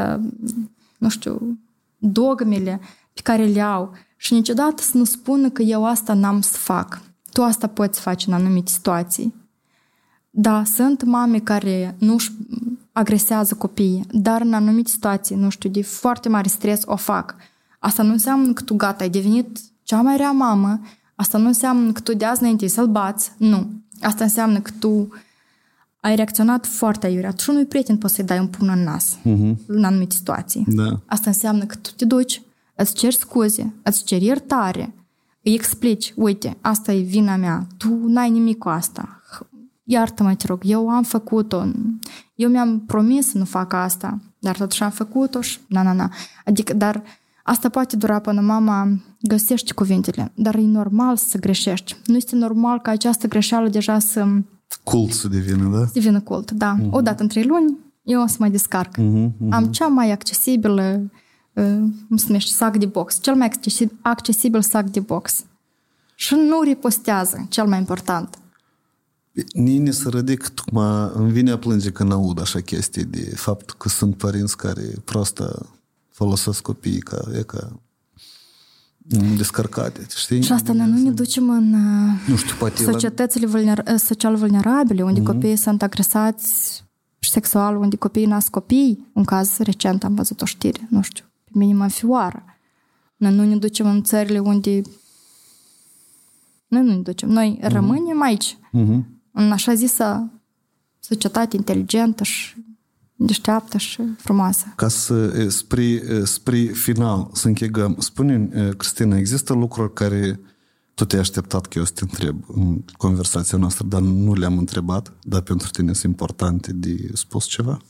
nu știu, dogmele pe care le au. Și niciodată să nu spună că eu asta n-am să fac. Tu asta poți face în anumite situații. Da, sunt mame care nu-și agresează copiii, dar în anumite situații, nu știu, de foarte mare stres o fac. Asta nu înseamnă că tu gata, ai devenit cea mai rea mamă. Asta nu înseamnă că tu de azi înainte să-l bați. Nu. Asta înseamnă că tu ai reacționat foarte aiurea. Tu și unui prieten poți să-i dai un pumn în nas uh-huh. în anumite situații. Da. Asta înseamnă că tu te duci, îți ceri scuze, îți ceri iertare, îi explici, uite, asta e vina mea, tu n-ai nimic cu asta, iartă-mă, te rog, eu am făcut-o, eu mi-am promis să nu fac asta, dar totuși am făcut-o și na, na, na. Adică, dar asta poate dura până mama găsește cuvintele, dar e normal să greșești. Nu este normal ca această greșeală deja să... Cult să devină, da? Să devină cult, da. Uh-huh. Odată în trei luni, eu o să mă descarc. Uh-huh, uh-huh. Am cea mai accesibilă, uh, cum se numește, sac de box. Cel mai accesibil, accesibil sac de box. Și nu ripostează, cel mai important. Nini să rădic, tocmai îmi vine a plânge când aud așa chestii de faptul că sunt părinți care prost folosesc copiii ca, e ca descărcate, știi? Și asta noi nu ne ducem în nu știu, poate societățile vulner- social vulnerabile, unde mm-hmm. copiii sunt agresați sexual, unde copiii nasc copii. Un caz recent am văzut o știre, nu știu, pe mine mă înfioară. Noi nu ne ducem în țările unde... Noi nu ne ducem. Noi mm-hmm. rămânem aici, mm-hmm. în așa zisă societate inteligentă și deșteaptă și frumoasă. Ca să, spre, spre final, să închegăm, spune-mi, Cristina, există lucruri care tu te-ai așteptat că eu să te întreb în conversația noastră, dar nu le-am întrebat, dar pentru tine sunt importante de spus ceva?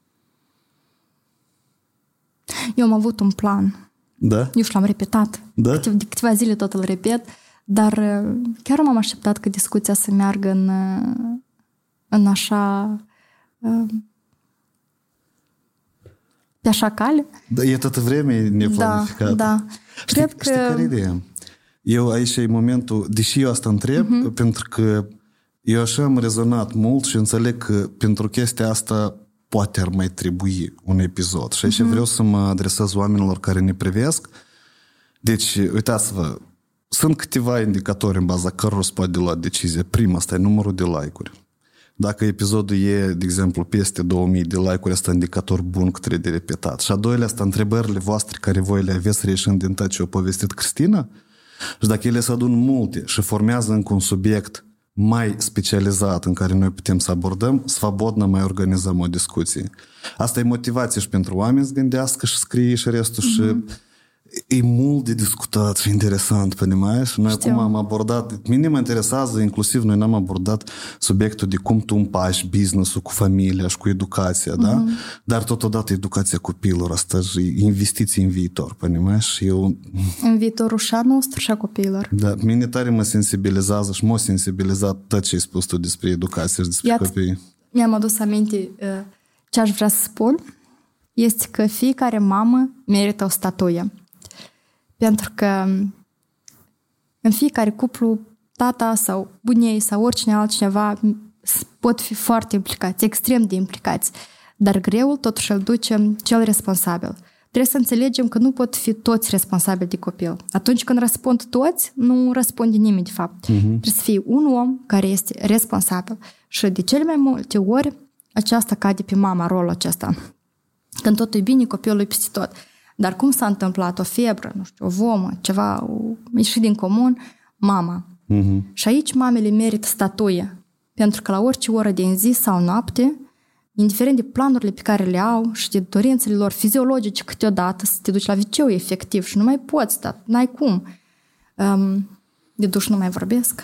Eu am avut un plan. Da? Eu și l-am repetat. Da? De câteva zile tot îl repet, dar chiar m-am așteptat că discuția să meargă în, în așa... pe așa cale. Da, e toată vremea neplanificată. Da, da. Știi, Cred că... știi care e ideea? Eu aici e momentul, deși eu asta întreb, uh-huh. pentru că eu așa am rezonat mult și înțeleg că pentru chestia asta poate ar mai trebui un episod. Și aici uh-huh. vreau să mă adresez oamenilor care ne privesc. Deci, uitați-vă, sunt câteva indicatori în baza cărora se poate lua decizie. Prima, asta e numărul de like-uri. Dacă episodul e, de exemplu, peste două mii de like-uri, asta e indicator bun că trebuie de repetat. Și a doilea, asta întrebările voastre care voi le aveți reieșind din tot ce a povestit Cristina. Și dacă ele se adun multe și formează încă un subiect mai specializat în care noi putem să abordăm, svobodno mai organizăm o discuție. Asta e motivație și pentru oameni să gândească și scrie și restul mm-hmm. și e mult de discutat și interesant, понимаешь? Noi Știu. acum am abordat, mine mă interesează, inclusiv noi n-am abordat subiectul de cum tu împași business-ul cu familia și cu educația, mm-hmm. da? Dar totodată educația copiilor, asta și investiții în viitor, понимаешь? Eu... În viitorul și a nostru și a copiilor. Da, mine tare mă sensibilizează și m-a sensibilizat tot ce ai spus tu despre educație și despre Iată, copii. mi-am adus aminte ce aș vrea să spun este că fiecare mamă merită o statuie. Pentru că în fiecare cuplu, tata sau bunei sau oricine altcineva pot fi foarte implicați, extrem de implicați. Dar greul totuși îl duce cel responsabil. Trebuie să înțelegem că nu pot fi toți responsabili de copil. Atunci când răspund toți, nu răspunde nimeni de fapt. Uh-huh. Trebuie să fie un om care este responsabil. Și de cele mai multe ori, aceasta cade pe mama, rolul acesta. Când totul e bine, copilul e peste tot. Dar cum s-a întâmplat? O febră, nu știu, o vomă, ceva, o ieșit din comun, mama. Uh-huh. Și aici mamele merită statuie. Pentru că la orice oră din zi sau noapte, indiferent de planurile pe care le au și de dorințele lor fiziologice, câteodată să te duci la viceu efectiv și nu mai poți, dar n-ai cum. Um, de duș nu mai vorbesc.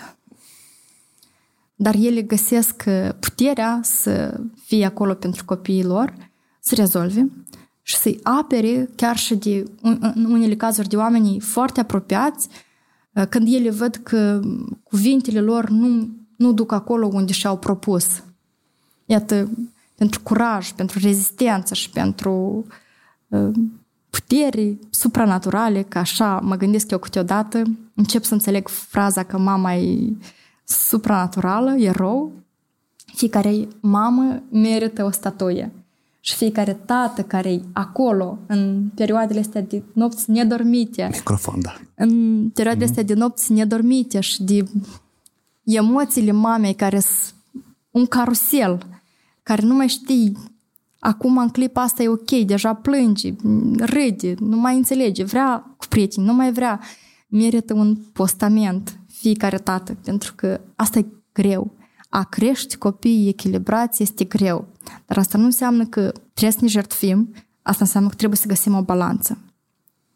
Dar ele găsesc puterea să fie acolo pentru copiii lor, să rezolve și să-i apere chiar și de, în unele cazuri, de oamenii foarte apropiați, când ele văd că cuvintele lor nu, nu duc acolo unde și-au propus. Iată, pentru curaj, pentru rezistență și pentru uh, puteri supranaturale, că așa mă gândesc eu câteodată, încep să înțeleg fraza că mama e supranaturală, erou. Fiecare mamă merită o statuie. Și fiecare tată care e acolo, în perioadele astea de nopți nedormite, microfon, da. în perioadele mm-hmm. astea de nopți nedormite și de emoțiile mamei care sunt un carusel, care nu mai știi, acum în clipa asta e ok, deja plânge, râde, nu mai înțelege, vrea cu prieteni, nu mai vrea, merită un postament fiecare tată, pentru că asta e greu. A crește copiii echilibrați este greu. Dar asta nu înseamnă că trebuie să ne jertfim, asta înseamnă că trebuie să găsim o balanță.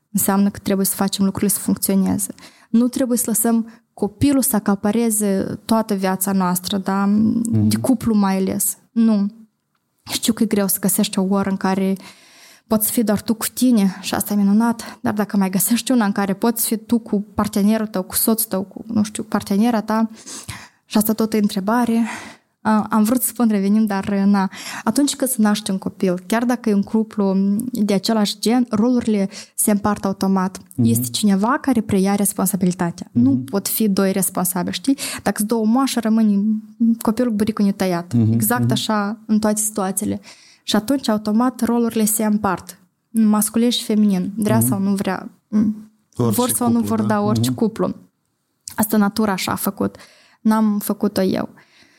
Înseamnă că trebuie să facem lucrurile să funcționeze. Nu trebuie să lăsăm copilul să acapareze toată viața noastră, da? Mm-hmm. De cuplu mai ales. Nu. Știu că e greu să găsești o oră în care poți să fii doar tu cu tine și asta e minunat, dar dacă mai găsești una în care poți fi tu cu partenerul tău, cu soțul tău, cu, nu știu, partenera ta, și asta tot e întrebare. Am vrut să spun revenim, dar na. Atunci când se naște un copil, chiar dacă e un cuplu de același gen, rolurile se împart automat. Mm-hmm. Este cineva care preia responsabilitatea. Mm-hmm. Nu pot fi doi responsabili, știi? Dacă sunt două moașă, rămâne copilul cu buricul netăiat. Mm-hmm. Exact așa în toate situațiile. Și atunci, automat, rolurile se împart. Masculin și feminin. Vrea mm-hmm. sau nu vrea. Orice vor sau cuplu, nu vor, da, da orice mm-hmm. cuplu. Asta natura așa a făcut. N-am făcut-o eu.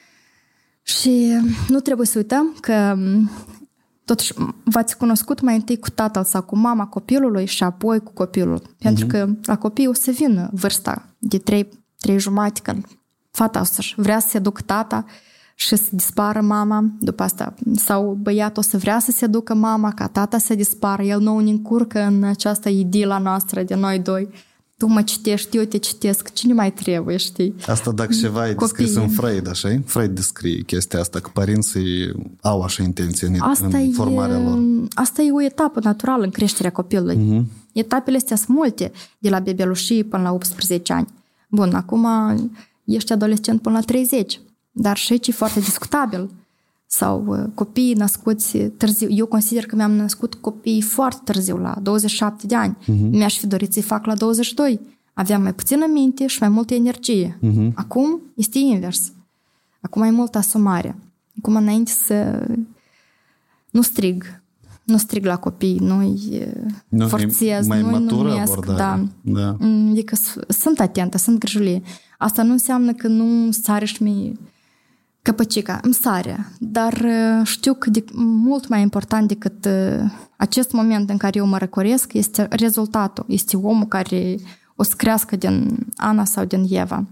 Și nu trebuie să uităm că totuși v-ați cunoscut mai întâi cu tatăl sau cu mama copilului și apoi cu copilul. Mm-hmm. Pentru că la copii o să vină vârsta de trei, trei jumate, când fata o să vrea să se ducă tata și să dispară mama după asta. Sau băiatul o să vrea să se ducă mama ca tata să dispară. El nou ne încurcă în această idila noastră de noi doi. Tu mă citești, eu te citesc, cine mai trebuie, știi? Asta dacă ceva e descris în Freud, așa? Freud descrie chestia asta, că părinții au așa intenție în, asta în formarea e, lor. Asta e o etapă naturală în creșterea copilului. Uh-huh. Etapele astea sunt multe, de la bebelușii până la optsprezece ani. Bun, acum ești adolescent până la treizeci, dar și aici e foarte discutabil. Sau uh, copiii născuți târziu. Eu consider că mi-am născut copii foarte târziu, la douăzeci și șapte de ani. Uh-huh. Mi-aș fi dorit să-i fac la douăzeci și doi. Aveam mai puțină minte și mai multă energie. Uh-huh. Acum este invers. Acum ai multă asumare. Acum înainte să... Nu strig. Nu strig la copii, nu-i nu, forțez, mai nu-i numesc. Da. Da. Adică sunt atentă, sunt grijulie. Asta nu înseamnă că nu sare și mi căpăcica, îmi sare, dar știu că de, mult mai important decât acest moment în care eu mă răcoresc este rezultatul, este omul care o să crească din Ana sau din Eva.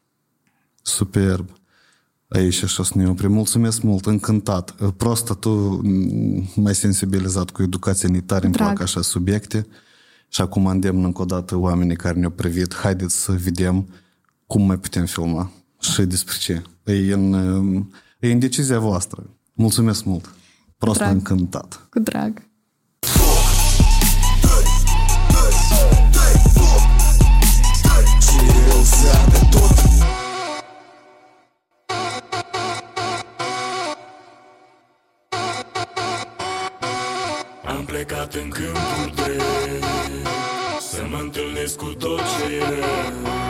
Superb! Aici și o să ne oprim. Mulțumesc mult, încântat. Prostă, tu m-ai sensibilizat cu educația, ni tare îmi plac așa subiecte și acum îndemn încă o dată oamenii care ne-au privit, haideți să vedem cum mai putem filma și despre ce. E în, e în decizia voastră. Mulțumesc mult. Prost încântat. Cu drag. Am plecat în câmpul drept să mă întâlnesc cu tot ce e rău.